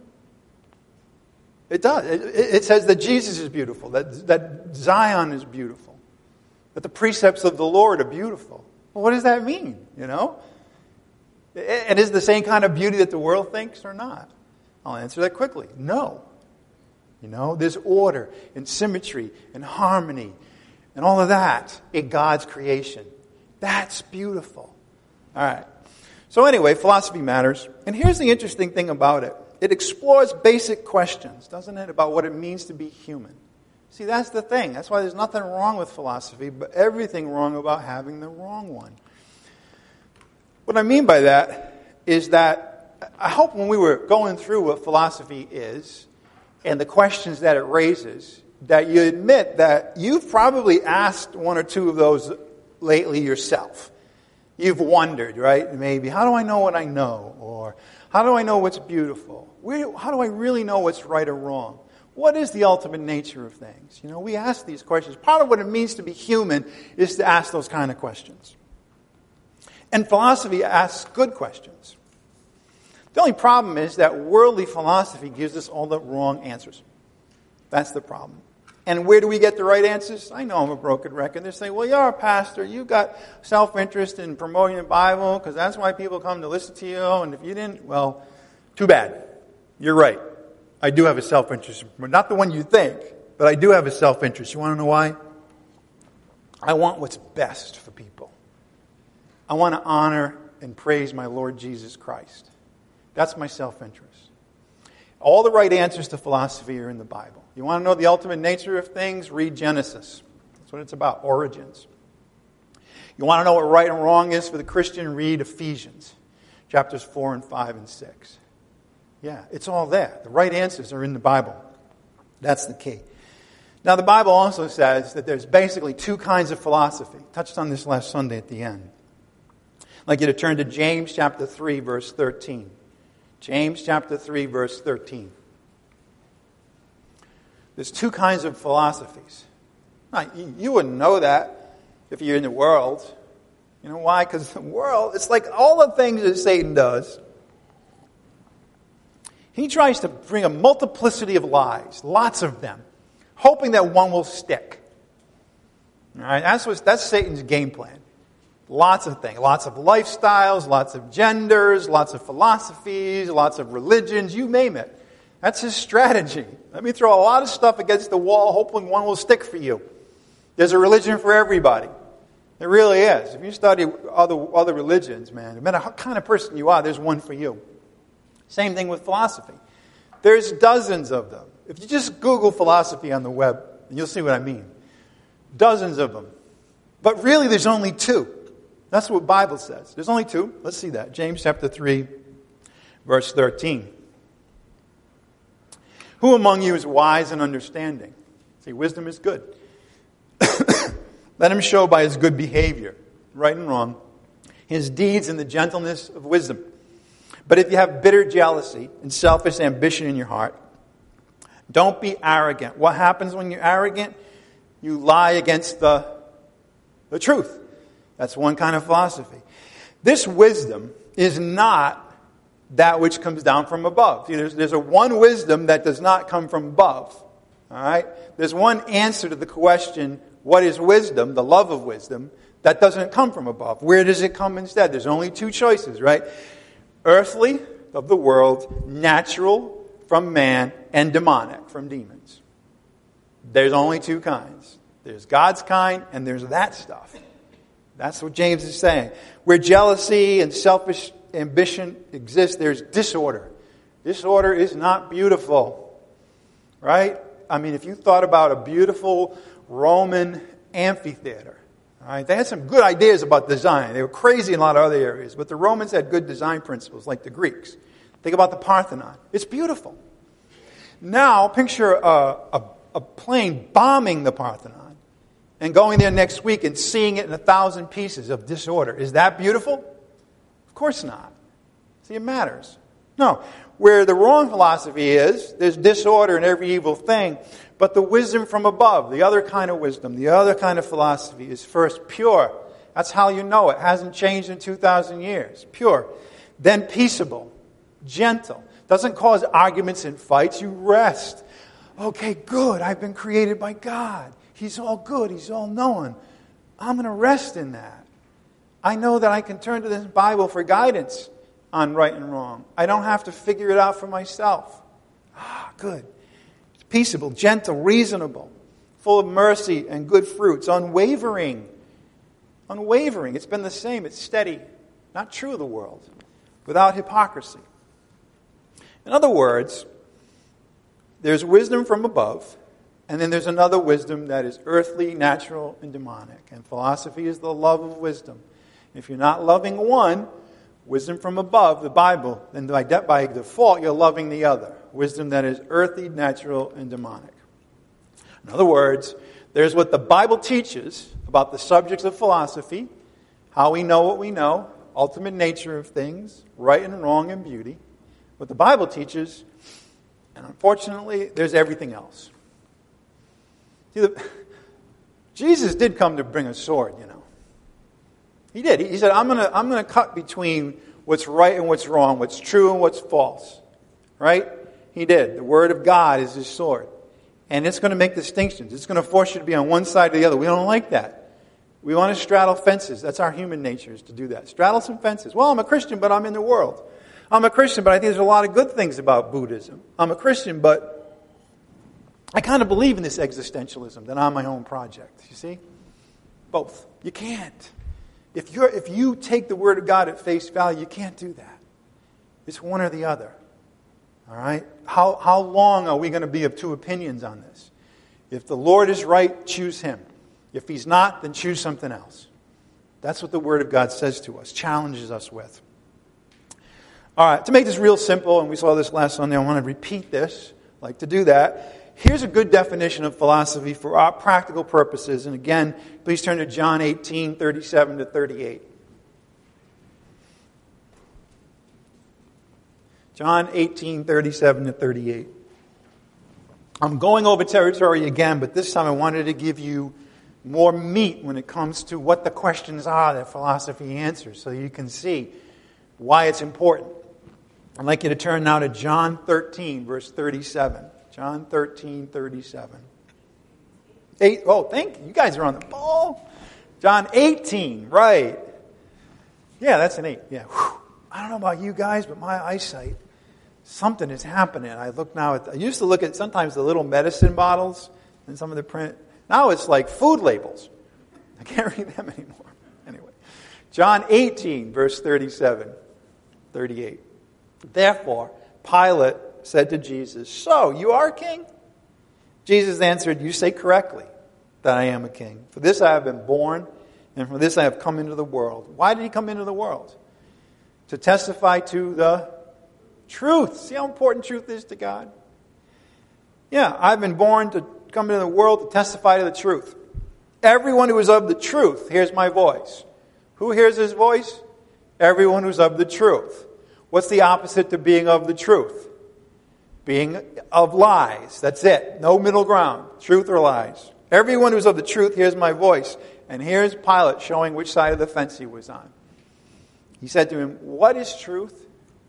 It does. It, it says that Jesus is beautiful, that, that Zion is beautiful, that the precepts of the Lord are beautiful. Well, what does that mean, you know? And is it the same kind of beauty that the world thinks or not? I'll answer that quickly. No. You know, there's order and symmetry and harmony and all of that in God's creation. That's beautiful. All right. So anyway, philosophy matters. And here's the interesting thing about it. It explores basic questions, doesn't it, about what it means to be human. See, that's the thing. That's why there's nothing wrong with philosophy, but everything wrong about having the wrong one. What I mean by that is that I hope when we were going through what philosophy is and the questions that it raises, that you admit that you've probably asked one or two of those lately yourself. You've wondered, right? Maybe, how do I know what I know? Or how do I know what's beautiful? Where, how do I really know what's right or wrong? What is the ultimate nature of things? You know, we ask these questions. Part of what it means to be human is to ask those kind of questions. And philosophy asks good questions. The only problem is that worldly philosophy gives us all the wrong answers. That's the problem. And where do we get the right answers? I know I'm a broken record. They say, well, you're a pastor. You've got self-interest in promoting the Bible because that's why people come to listen to you. And if you didn't, well, too bad. You're right. I do have a self-interest. Not the one you think, but I do have a self-interest. You want to know why? I want what's best for people. I want to honor and praise my Lord Jesus Christ. That's my self-interest. All the right answers to philosophy are in the Bible. You want to know the ultimate nature of things? Read Genesis. That's what it's about, origins. You want to know what right and wrong is for the Christian? Read Ephesians, chapters four and five and six. Yeah, it's all there. The right answers are in the Bible. That's the key. Now, the Bible also says that there's basically two kinds of philosophy. Touched on this last Sunday at the end. I'd like you to turn to James chapter three, verse thirteen. James chapter three, verse thirteen. There's two kinds of philosophies. Now, you wouldn't know that if you're in the world. You know why? Because the world, it's like all the things that Satan does. He tries to bring a multiplicity of lies, lots of them, hoping that one will stick. All right, that's what, that's Satan's game plan. Lots of things, lots of lifestyles, lots of genders, lots of philosophies, lots of religions, you name it. That's his strategy. Let me throw a lot of stuff against the wall, hoping one will stick for you. There's a religion for everybody. There really is. If you study other other religions, man, no matter what kind of person you are, there's one for you. Same thing with philosophy. There's dozens of them. If you just Google philosophy on the web, you'll see what I mean. Dozens of them. But really there's only two. That's what the Bible says. There's only two. Let's see that. James chapter three, verse thirteen. Who among you is wise and understanding? See, wisdom is good. Let him show by his good behavior, right and wrong, his deeds in the gentleness of wisdom. But if you have bitter jealousy and selfish ambition in your heart, don't be arrogant. What happens when you're arrogant? You lie against the, the truth. That's one kind of philosophy. This wisdom is not that which comes down from above. See, there's, there's a one wisdom that does not come from above. All right? There's one answer to the question, what is wisdom, the love of wisdom, that doesn't come from above. Where does it come instead? There's only two choices, right? Earthly, of the world, natural, from man, and demonic, from demons. There's only two kinds. There's God's kind, and there's that stuff. That's what James is saying. Where jealousy and selfish ambition exists, there's disorder. Disorder is not beautiful. Right? I mean, if you thought about a beautiful Roman amphitheater, all right, they had some good ideas about design. They were crazy in a lot of other areas, but the Romans had good design principles, like the Greeks. Think about the Parthenon. It's beautiful. Now, picture a, a, a plane bombing the Parthenon and going there next week and seeing it in a thousand pieces of disorder. Is that beautiful? Of course not. See, it matters. No. Where the wrong philosophy is, there's disorder in every evil thing, but the wisdom from above, the other kind of wisdom, the other kind of philosophy is first pure. That's how you know it. It hasn't changed in two thousand years. Pure. Then peaceable. Gentle. Doesn't cause arguments and fights. You rest. Okay, good. I've been created by God. He's all good. He's all knowing. I'm going to rest in that. I know that I can turn to this Bible for guidance on right and wrong. I don't have to figure it out for myself. Ah, good. It's peaceable, gentle, reasonable, full of mercy and good fruits, unwavering. Unwavering. It's been the same. It's steady. Not true of the world. Without hypocrisy. In other words, there's wisdom from above, and then there's another wisdom that is earthly, natural, and demonic. And philosophy is the love of wisdom. If you're not loving one, wisdom from above, the Bible, then by, de- by default you're loving the other. Wisdom that is earthly, natural, and demonic. In other words, there's what the Bible teaches about the subjects of philosophy, how we know what we know, ultimate nature of things, right and wrong and beauty. What the Bible teaches, and unfortunately, there's everything else. See, the, Jesus did come to bring a sword, you know. He did. He, he said, I'm going to I'm going to cut between what's right and what's wrong, what's true and what's false. Right? He did. The Word of God is His sword. And it's going to make distinctions. It's going to force you to be on one side or the other. We don't like that. We want to straddle fences. That's our human nature, is to do that. Straddle some fences. Well, I'm a Christian, but I'm in the world. I'm a Christian, but I think there's a lot of good things about Buddhism. I'm a Christian, but I kind of believe in this existentialism, that I'm my own project. You see? Both. You can't. If you're if you take the Word of God at face value, you can't do that. It's one or the other. All right? How how long are we going to be of two opinions on this? If the Lord is right, choose Him. If He's not, then choose something else. That's what the Word of God says to us, challenges us with. All right, to make this real simple, and we saw this last Sunday, I want to repeat this. I like to do that. Here's a good definition of philosophy for our practical purposes. And again, please turn to John eighteen, thirty-seven to thirty-eight. John eighteen, thirty-seven to thirty-eight. I'm going over territory again, but this time I wanted to give you more meat when it comes to what the questions are that philosophy answers, so you can see why it's important. I'd like you to turn now to John thirteen, verse thirty-seven. John thirteen, thirty-seven. Eight, oh, thank you. You guys are on the ball. John eighteen, right. Yeah, that's an eight. Yeah. Whew. I don't know about you guys, but my eyesight, something is happening. I look now at, I used to look at sometimes the little medicine bottles and some of the print. Now it's like food labels. I can't read them anymore. Anyway, John eighteen, verse thirty-seven, thirty-eight. Therefore, Pilate said to Jesus, "So, you are king?" Jesus answered, "You say correctly that I am a king. For this I have been born, And for this I have come into the world. Why did he come into the world? To testify to the truth. See how important truth is to God? Yeah, I've been born to come into the world to testify to the truth. Everyone who is of the truth hears my voice. Who hears his voice? Everyone who's of the truth. What's the opposite to being of the truth? Being of lies. That's it. No middle ground. Truth or lies. Everyone who's of the truth hears my voice. And here's Pilate showing which side of the fence he was on. He said to him, what is truth?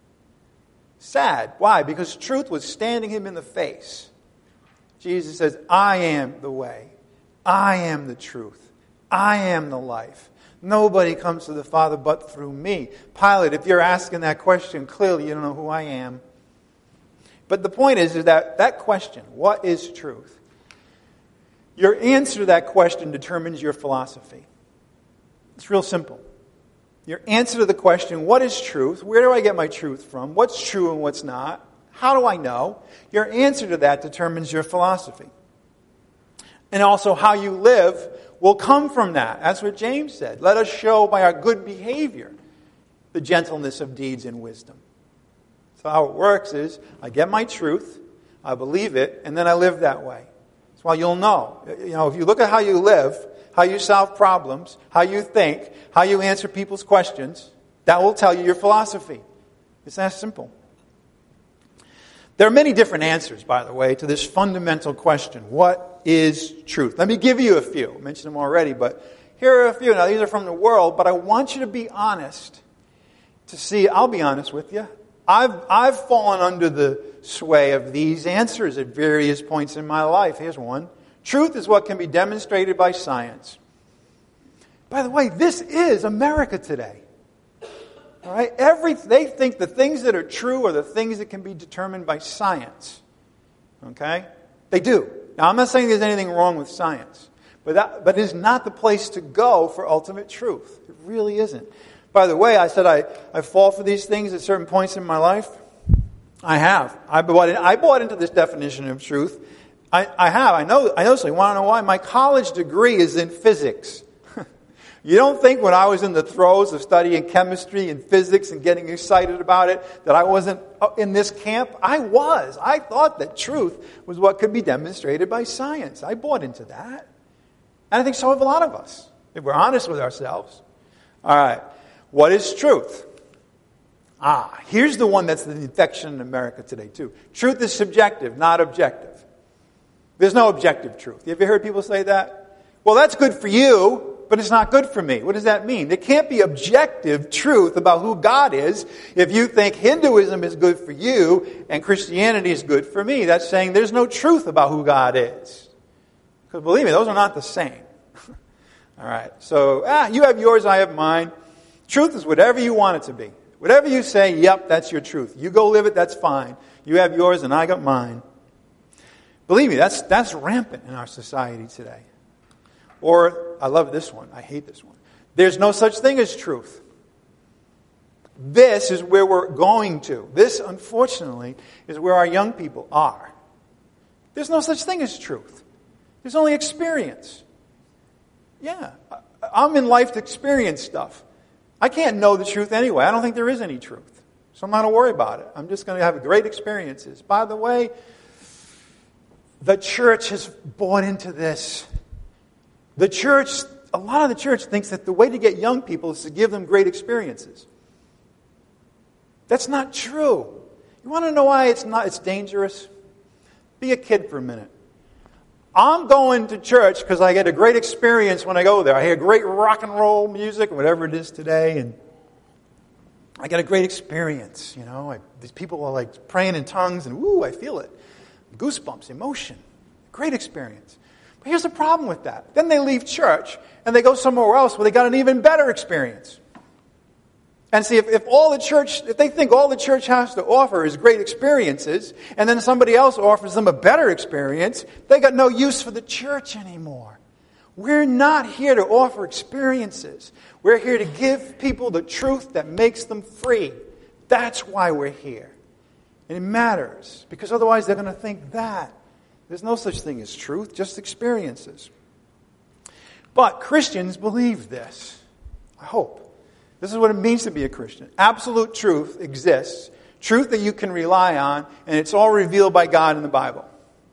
Sad. Why? Because truth was standing him in the face. Jesus says, I am the way. I am the truth. I am the life. Nobody comes to the Father but through me. Pilate, if you're asking that question, clearly you don't know who I am. But the point is, is that that question, what is truth? Your answer to that question determines your philosophy. It's real simple. Your answer to the question, what is truth? Where do I get my truth from? What's true and what's not? How do I know? Your answer to that determines your philosophy. And also how you live will come from that. That's what James said. Let us show by our good behavior the gentleness of deeds and wisdom. So how it works is, I get my truth, I believe it, and then I live that way. That's why you'll know. You know, if you look at how you live, how you solve problems, how you think, how you answer people's questions, that will tell you your philosophy. It's that simple. There are many different answers, by the way, to this fundamental question. What is truth? Let me give you a few. I mentioned them already, but here are a few. Now, these are from the world, but I want you to be honest to see, I'll be honest with you. I've, I've fallen under the sway of these answers at various points in my life. Here's one. Truth is what can be demonstrated by science. By the way, this is America today. All right? Every, they think the things that are true are the things that can be determined by science. Okay? They do. Now, I'm not saying there's anything wrong with science, but that, but it is not the place to go for ultimate truth. It really isn't. By the way, I said I, I fall for these things at certain points in my life. I have. I bought, in, I bought into this definition of truth. I, I have. I know. I know. So you want to know why? My college degree is in physics. You don't think when I was in the throes of studying chemistry and physics and getting excited about it that I wasn't in this camp? I was. I thought that truth was what could be demonstrated by science. I bought into that. And I think so have a lot of us, if we're honest with ourselves. All right. What is truth? Ah, here's the one that's the infection in America today, too. Truth is subjective, not objective. There's no objective truth. Have you heard people say that? Well, that's good for you, but it's not good for me. What does that mean? There can't be objective truth about who God is if you think Hinduism is good for you and Christianity is good for me. That's saying there's no truth about who God is. Because believe me, those are not the same. All right. So, ah, you have yours, I have mine. Truth is whatever you want it to be. Whatever you say, yep, that's your truth. You go live it, that's fine. You have yours and I got mine. Believe me, that's that's rampant in our society today. Or, I love this one. I hate this one. There's no such thing as truth. This is where we're going to. This, unfortunately, is where our young people are. There's no such thing as truth. There's only experience. Yeah, I'm in life to experience stuff. I can't know the truth anyway. I don't think there is any truth. So I'm not going to worry about it. I'm just going to have great experiences. By the way, the church has bought into this. The church, a lot of the church thinks that the way to get young people is to give them great experiences. That's not true. You want to know why it's not? It's dangerous? Be a kid for a minute. I'm going to church because I get a great experience when I go there. I hear great rock and roll music, whatever it is today, and I get a great experience. You know, I, these people are like praying in tongues, and woo, I feel it. Goosebumps, emotion. Great experience. But here's the problem with that. Then they leave church, and they go somewhere else where they got an even better experience. And see, if, if all the church, if they think all the church has to offer is great experiences, and then somebody else offers them a better experience, they got no use for the church anymore. We're not here to offer experiences. We're here to give people the truth that makes them free. That's why we're here. And it matters, because otherwise they're going to think that. There's no such thing as truth, just experiences. But Christians believe this. I hope. This is what it means to be a Christian. Absolute truth exists. Truth that you can rely on, and it's all revealed by God in the Bible.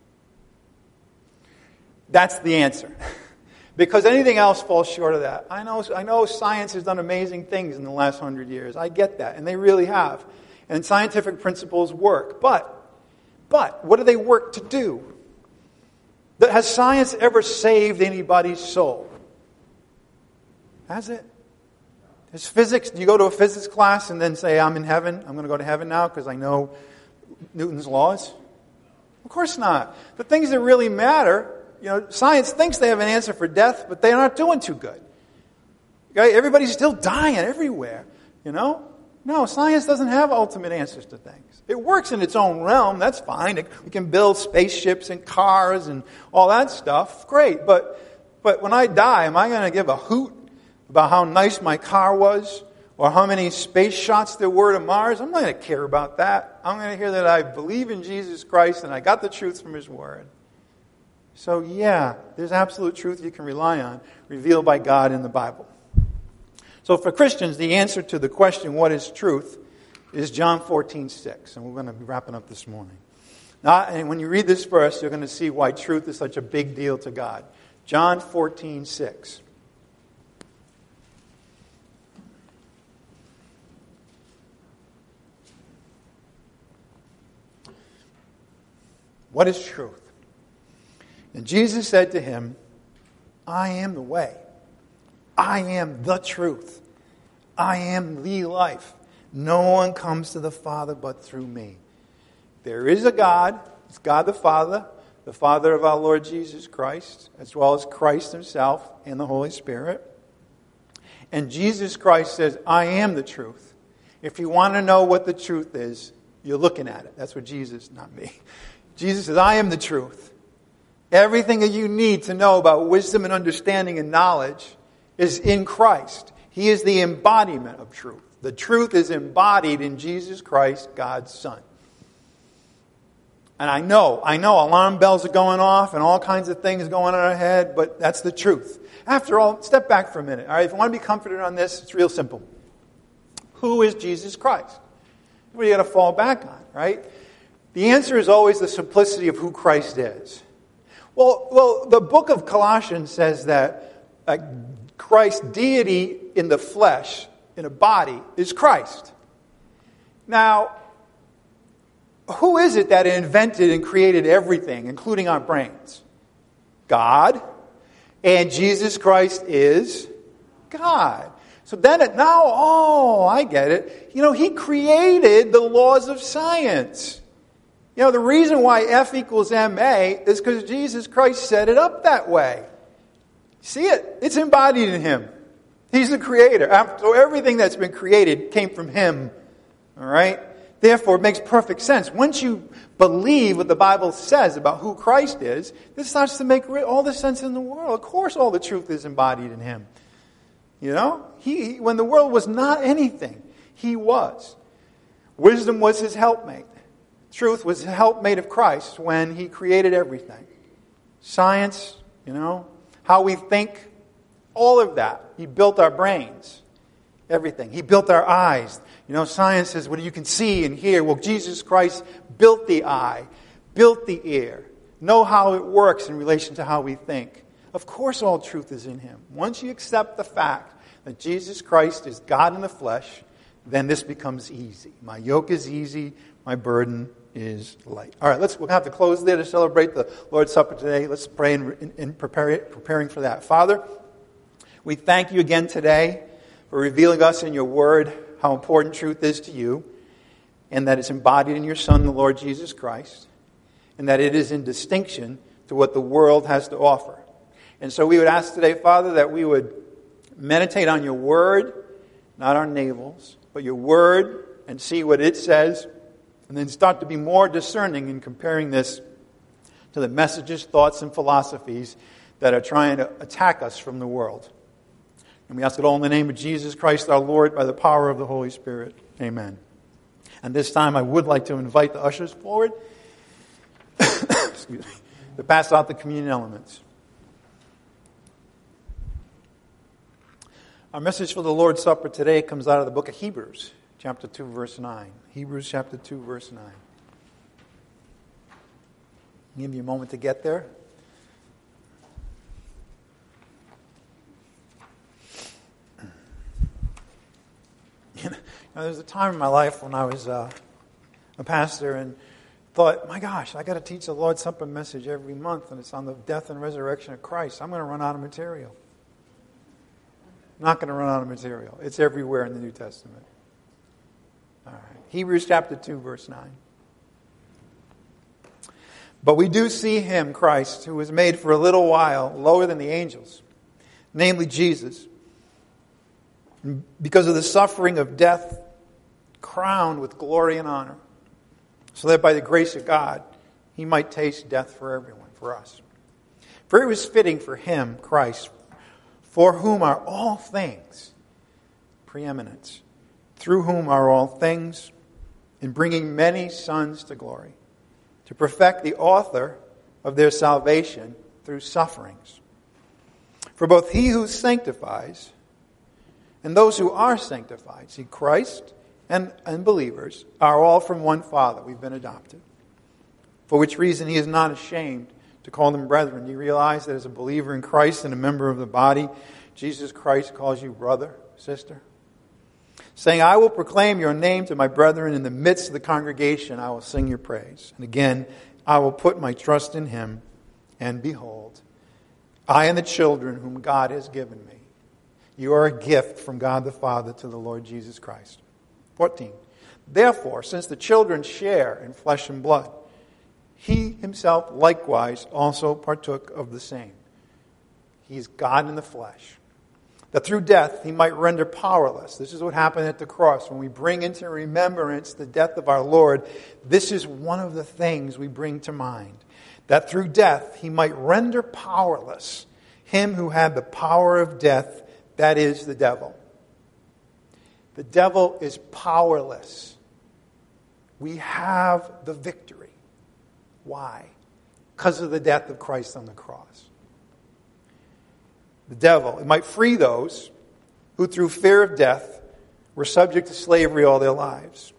That's the answer. Because anything else falls short of that. I know, I know science has done amazing things in the last hundred years. I get that, and they really have. And scientific principles work. But, but, what do they work to do? Has science ever saved anybody's soul? Has it? Is physics, do you go to a physics class and then say, I'm in heaven, I'm going to go to heaven now because I know Newton's laws? Of course not. The things that really matter, you know, science thinks they have an answer for death, but they're not doing too good. Okay? Everybody's still dying everywhere, you know? No, science doesn't have ultimate answers to things. It works in its own realm, that's fine. It, we can build spaceships and cars and all that stuff, great. But, but when I die, am I going to give a hoot about how nice my car was or how many space shots there were to Mars? I'm not going to care about that. I'm going to hear that I believe in Jesus Christ and I got the truth from His Word. So yeah, there's absolute truth you can rely on, revealed by God in the Bible. So for Christians, the answer to the question, what is truth, is John fourteen six. And we're going to be wrapping up this morning. Now, and when you read this verse, you're going to see why truth is such a big deal to God. John fourteen six. What is truth? And Jesus said to him, I am the way. I am the truth. I am the life. No one comes to the Father but through me. There is a God. It's God the Father, the Father of our Lord Jesus Christ, as well as Christ Himself and the Holy Spirit. And Jesus Christ says, I am the truth. If you want to know what the truth is, you're looking at it. That's what Jesus, not me. Jesus says, I am the truth. Everything that you need to know about wisdom and understanding and knowledge is in Christ. He is the embodiment of truth. The truth is embodied in Jesus Christ, God's Son. And I know, I know alarm bells are going off and all kinds of things going on in our head, but that's the truth. After all, step back for a minute. All right, if you want to be comforted on this, it's real simple. Who is Jesus Christ? That's what you got to fall back on, right? The answer is always the simplicity of who Christ is. Well, well, the book of Colossians says that uh, Christ's deity in the flesh, in a body, is Christ. Now, who is it that invented and created everything, including our brains? God. And Jesus Christ is God. So then it now, oh, I get it. You know, He created the laws of science. You know, the reason why F equals M A is because Jesus Christ set it up that way. See it? It's embodied in Him. He's the creator. So everything that's been created came from Him. All right? Therefore, it makes perfect sense. Once you believe what the Bible says about who Christ is, this starts to make all the sense in the world. Of course, all the truth is embodied in Him. You know? He, when the world was not anything, He was. Wisdom was His helpmate. Truth was the helpmate of Christ when He created everything. Science, you know, how we think, all of that. He built our brains. Everything. He built our eyes. You know, science says what you can see and hear. Well, Jesus Christ built the eye, built the ear, know how it works in relation to how we think. Of course all truth is in Him. Once you accept the fact that Jesus Christ is God in the flesh, then this becomes easy. My yoke is easy, my burden is light. All right, let's, we'll have to close there to celebrate the Lord's Supper today. Let's pray in, in, in prepare, preparing for that. Father, we thank You again today for revealing us in Your Word how important truth is to You, and that it's embodied in Your Son, the Lord Jesus Christ, and that it is in distinction to what the world has to offer. And so we would ask today, Father, that we would meditate on Your Word, not our navels, but Your Word, and see what it says, and then start to be more discerning in comparing this to the messages, thoughts, and philosophies that are trying to attack us from the world. And we ask it all in the name of Jesus Christ our Lord, by the power of the Holy Spirit. Amen. And this time I would like to invite the ushers forward excuse me, to pass out the communion elements. Our message for the Lord's Supper today comes out of the book of Hebrews, chapter two, verse nine. Hebrews chapter two, verse nine. I'll give you a moment to get there. You know, there was a time in my life when I was uh, a pastor and thought, my gosh, I got to teach the Lord's Supper message every month, and it's on the death and resurrection of Christ. I'm going to run out of material. Not going to run out of material. It's everywhere in the New Testament. All right. Hebrews chapter two, verse nine. But we do see him, Christ, who was made for a little while lower than the angels, namely Jesus, because of the suffering of death, crowned with glory and honor, so that by the grace of God, he might taste death for everyone, for us. For it was fitting for him, Christ, for whom are all things, preeminence, through whom are all things, in bringing many sons to glory, to perfect the author of their salvation through sufferings. For both he who sanctifies and those who are sanctified, see, Christ and unbelievers are all from one Father. We've been adopted. For which reason he is not ashamed to call them brethren. Do you realize that as a believer in Christ and a member of the body, Jesus Christ calls you brother, sister? Saying, I will proclaim your name to my brethren in the midst of the congregation. I will sing your praise. And again, I will put my trust in him. And behold, I and the children whom God has given me. You are a gift from God the Father to the Lord Jesus Christ. fourteen. Therefore, since the children share in flesh and blood, he himself likewise also partook of the same. He is God in the flesh, that through death he might render powerless. This is what happened at the cross. When we bring into remembrance the death of our Lord, this is one of the things we bring to mind. That through death he might render powerless him who had the power of death, that is the devil. The devil is powerless. We have the victory. Why? Because of the death of Christ on the cross. The devil, it might free those who through fear of death were subject to slavery all their lives.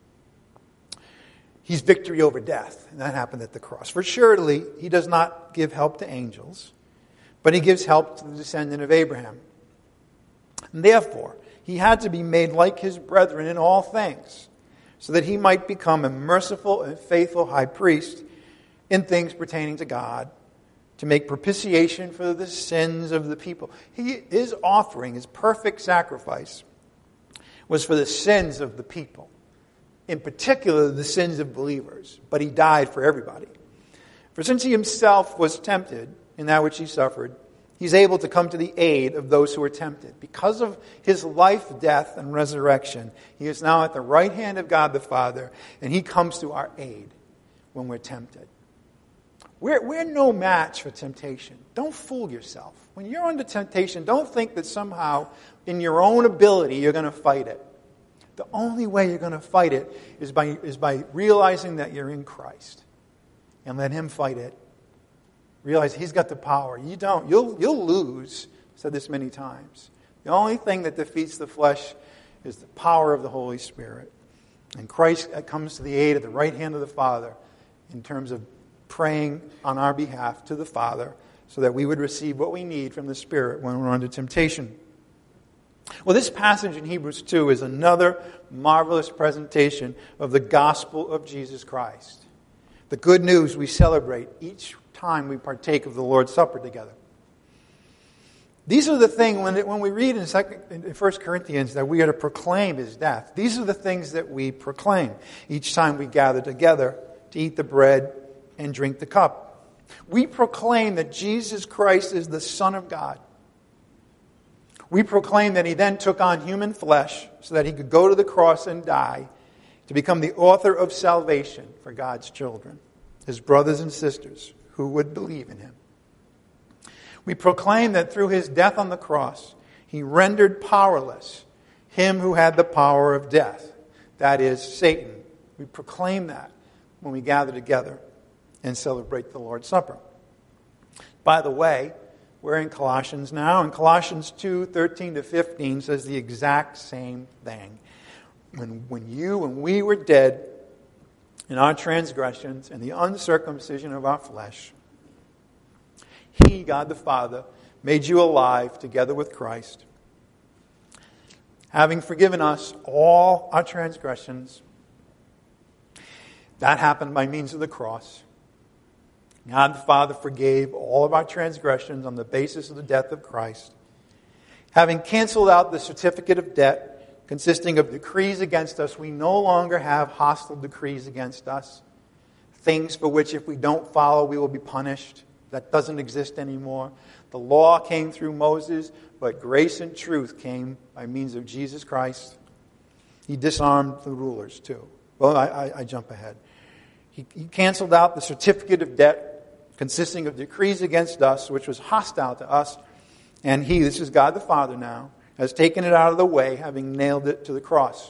He's victory over death, and that happened at the cross. For surely he does not give help to angels, but he gives help to the descendant of Abraham. And therefore, he had to be made like his brethren in all things, so that he might become a merciful and faithful high priest in things pertaining to God, to make propitiation for the sins of the people. He, his offering, his perfect sacrifice, was for the sins of the people. In particular, the sins of believers. But he died for everybody. For since he himself was tempted in that which he suffered, he's able to come to the aid of those who are tempted. Because of his life, death, and resurrection, he is now at the right hand of God the Father, and he comes to our aid when we're tempted. We're, we're no match for temptation. Don't fool yourself. When you're under temptation, don't think that somehow in your own ability you're going to fight it. The only way you're going to fight it is by, is by realizing that you're in Christ. And let him fight it. Realize he's got the power. You don't. You'll, you'll lose. I've said this many times. The only thing that defeats the flesh is the power of the Holy Spirit. And Christ comes to the aid of the right hand of the Father in terms of praying on our behalf to the Father so that we would receive what we need from the Spirit when we're under temptation. Well, this passage in Hebrews two is another marvelous presentation of the gospel of Jesus Christ. The good news we celebrate each time we partake of the Lord's Supper together. These are the things, when, when we read in, second, in First Corinthians that we are to proclaim his death, these are the things that we proclaim each time we gather together to eat the bread and drink the cup. We proclaim that Jesus Christ is the Son of God. We proclaim that he then took on human flesh so that he could go to the cross and die to become the author of salvation for God's children, his brothers and sisters who would believe in him. We proclaim that through his death on the cross, he rendered powerless him who had the power of death, that is, Satan. We proclaim that when we gather together and celebrate the Lord's Supper. By the way, We're in Colossians now, and Colossians two, thirteen to fifteen says the exact same thing. When, when you and we were dead in our transgressions and the uncircumcision of our flesh, He, God the Father, made you alive together with Christ, having forgiven us all our transgressions. That happened by means of the cross. God the Father forgave all of our transgressions on the basis of the death of Christ. Having canceled out the certificate of debt consisting of decrees against us, we no longer have hostile decrees against us. Things for which if we don't follow, we will be punished. That doesn't exist anymore. The law came through Moses, but grace and truth came by means of Jesus Christ. He disarmed the rulers too. Well, I, I, I jump ahead. He, he canceled out the certificate of debt consisting of decrees against us, which was hostile to us. And He, this is God the Father now, has taken it out of the way, having nailed it to the cross.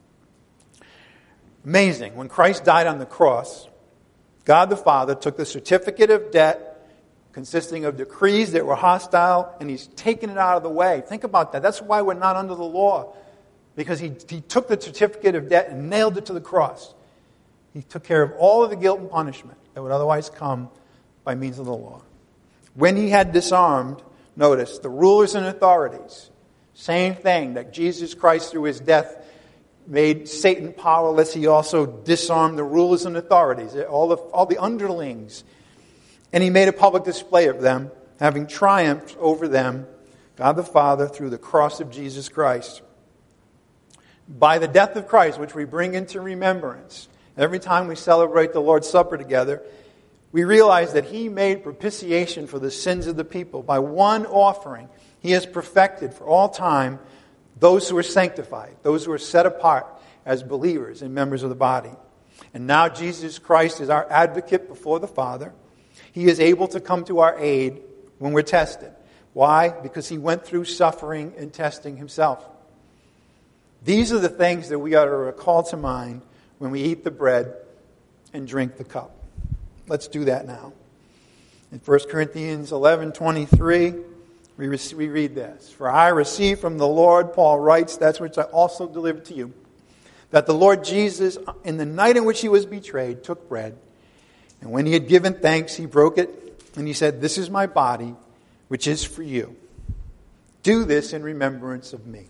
Amazing. When Christ died on the cross, God the Father took the certificate of debt consisting of decrees that were hostile, and He's taken it out of the way. Think about that. That's why we're not under the law. Because He, he took the certificate of debt and nailed it to the cross. He took care of all of the guilt and punishment that would otherwise come by means of the law. When He had disarmed, notice, the rulers and authorities, same thing, that Jesus Christ through His death made Satan powerless. He also disarmed the rulers and authorities, all the, all the underlings. And He made a public display of them, having triumphed over them, God the Father, through the cross of Jesus Christ. By the death of Christ, which we bring into remembrance, every time we celebrate the Lord's Supper together, we realize that He made propitiation for the sins of the people. By one offering, He has perfected for all time those who are sanctified, those who are set apart as believers and members of the body. And now Jesus Christ is our advocate before the Father. He is able to come to our aid when we're tested. Why? Because He went through suffering and testing Himself. These are the things that we ought to recall to mind when we eat the bread and drink the cup. Let's do that now. In First Corinthians eleven twenty-three, we, re- we read this. For I received from the Lord, Paul writes, that's which I also delivered to you, that the Lord Jesus, in the night in which He was betrayed, took bread. And when He had given thanks, He broke it, and He said, this is my body, which is for you. Do this in remembrance of me.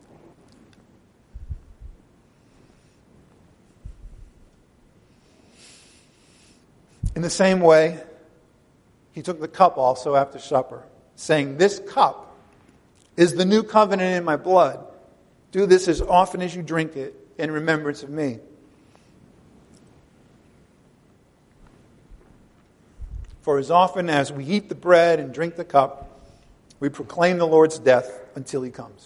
In the same way, He took the cup also after supper, saying, this cup is the new covenant in my blood. Do this as often as you drink it in remembrance of me. For as often as we eat the bread and drink the cup, we proclaim the Lord's death until He comes.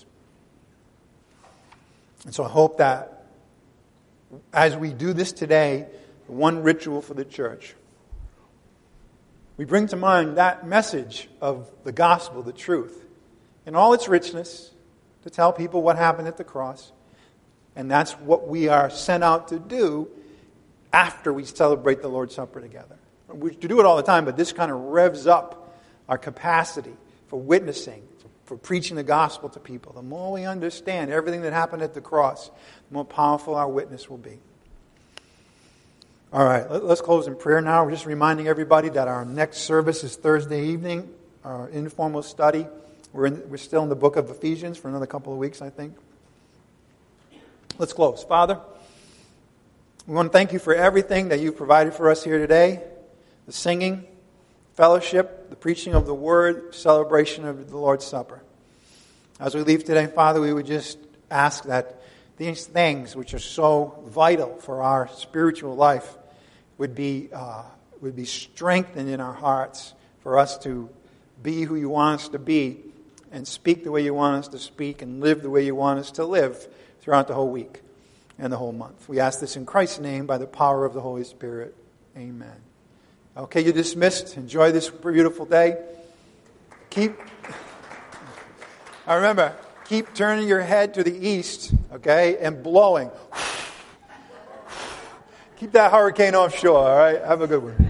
And so I hope that as we do this today, one ritual for the church, we bring to mind that message of the gospel, the truth, in all its richness, to tell people what happened at the cross. And that's what we are sent out to do after we celebrate the Lord's Supper together. We do it all the time, but this kind of revs up our capacity for witnessing, for, for preaching the gospel to people. The more we understand everything that happened at the cross, the more powerful our witness will be. All right, let's close in prayer now. We're just reminding everybody that our next service is Thursday evening, our informal study. We're, in, we're still in the book of Ephesians for another couple of weeks, I think. Let's close. Father, we want to thank You for everything that You've provided for us here today. The singing, fellowship, the preaching of the Word, celebration of the Lord's Supper. As we leave today, Father, we would just ask that these things which are so vital for our spiritual life would be uh, would be strengthened in our hearts for us to be who You want us to be and speak the way You want us to speak and live the way You want us to live throughout the whole week and the whole month. We ask this in Christ's name by the power of the Holy Spirit. Amen. Okay, you're dismissed. Enjoy this beautiful day. Keep... I remember... Keep turning your head to the east, okay, and blowing. Keep that hurricane offshore, all right? Have a good one.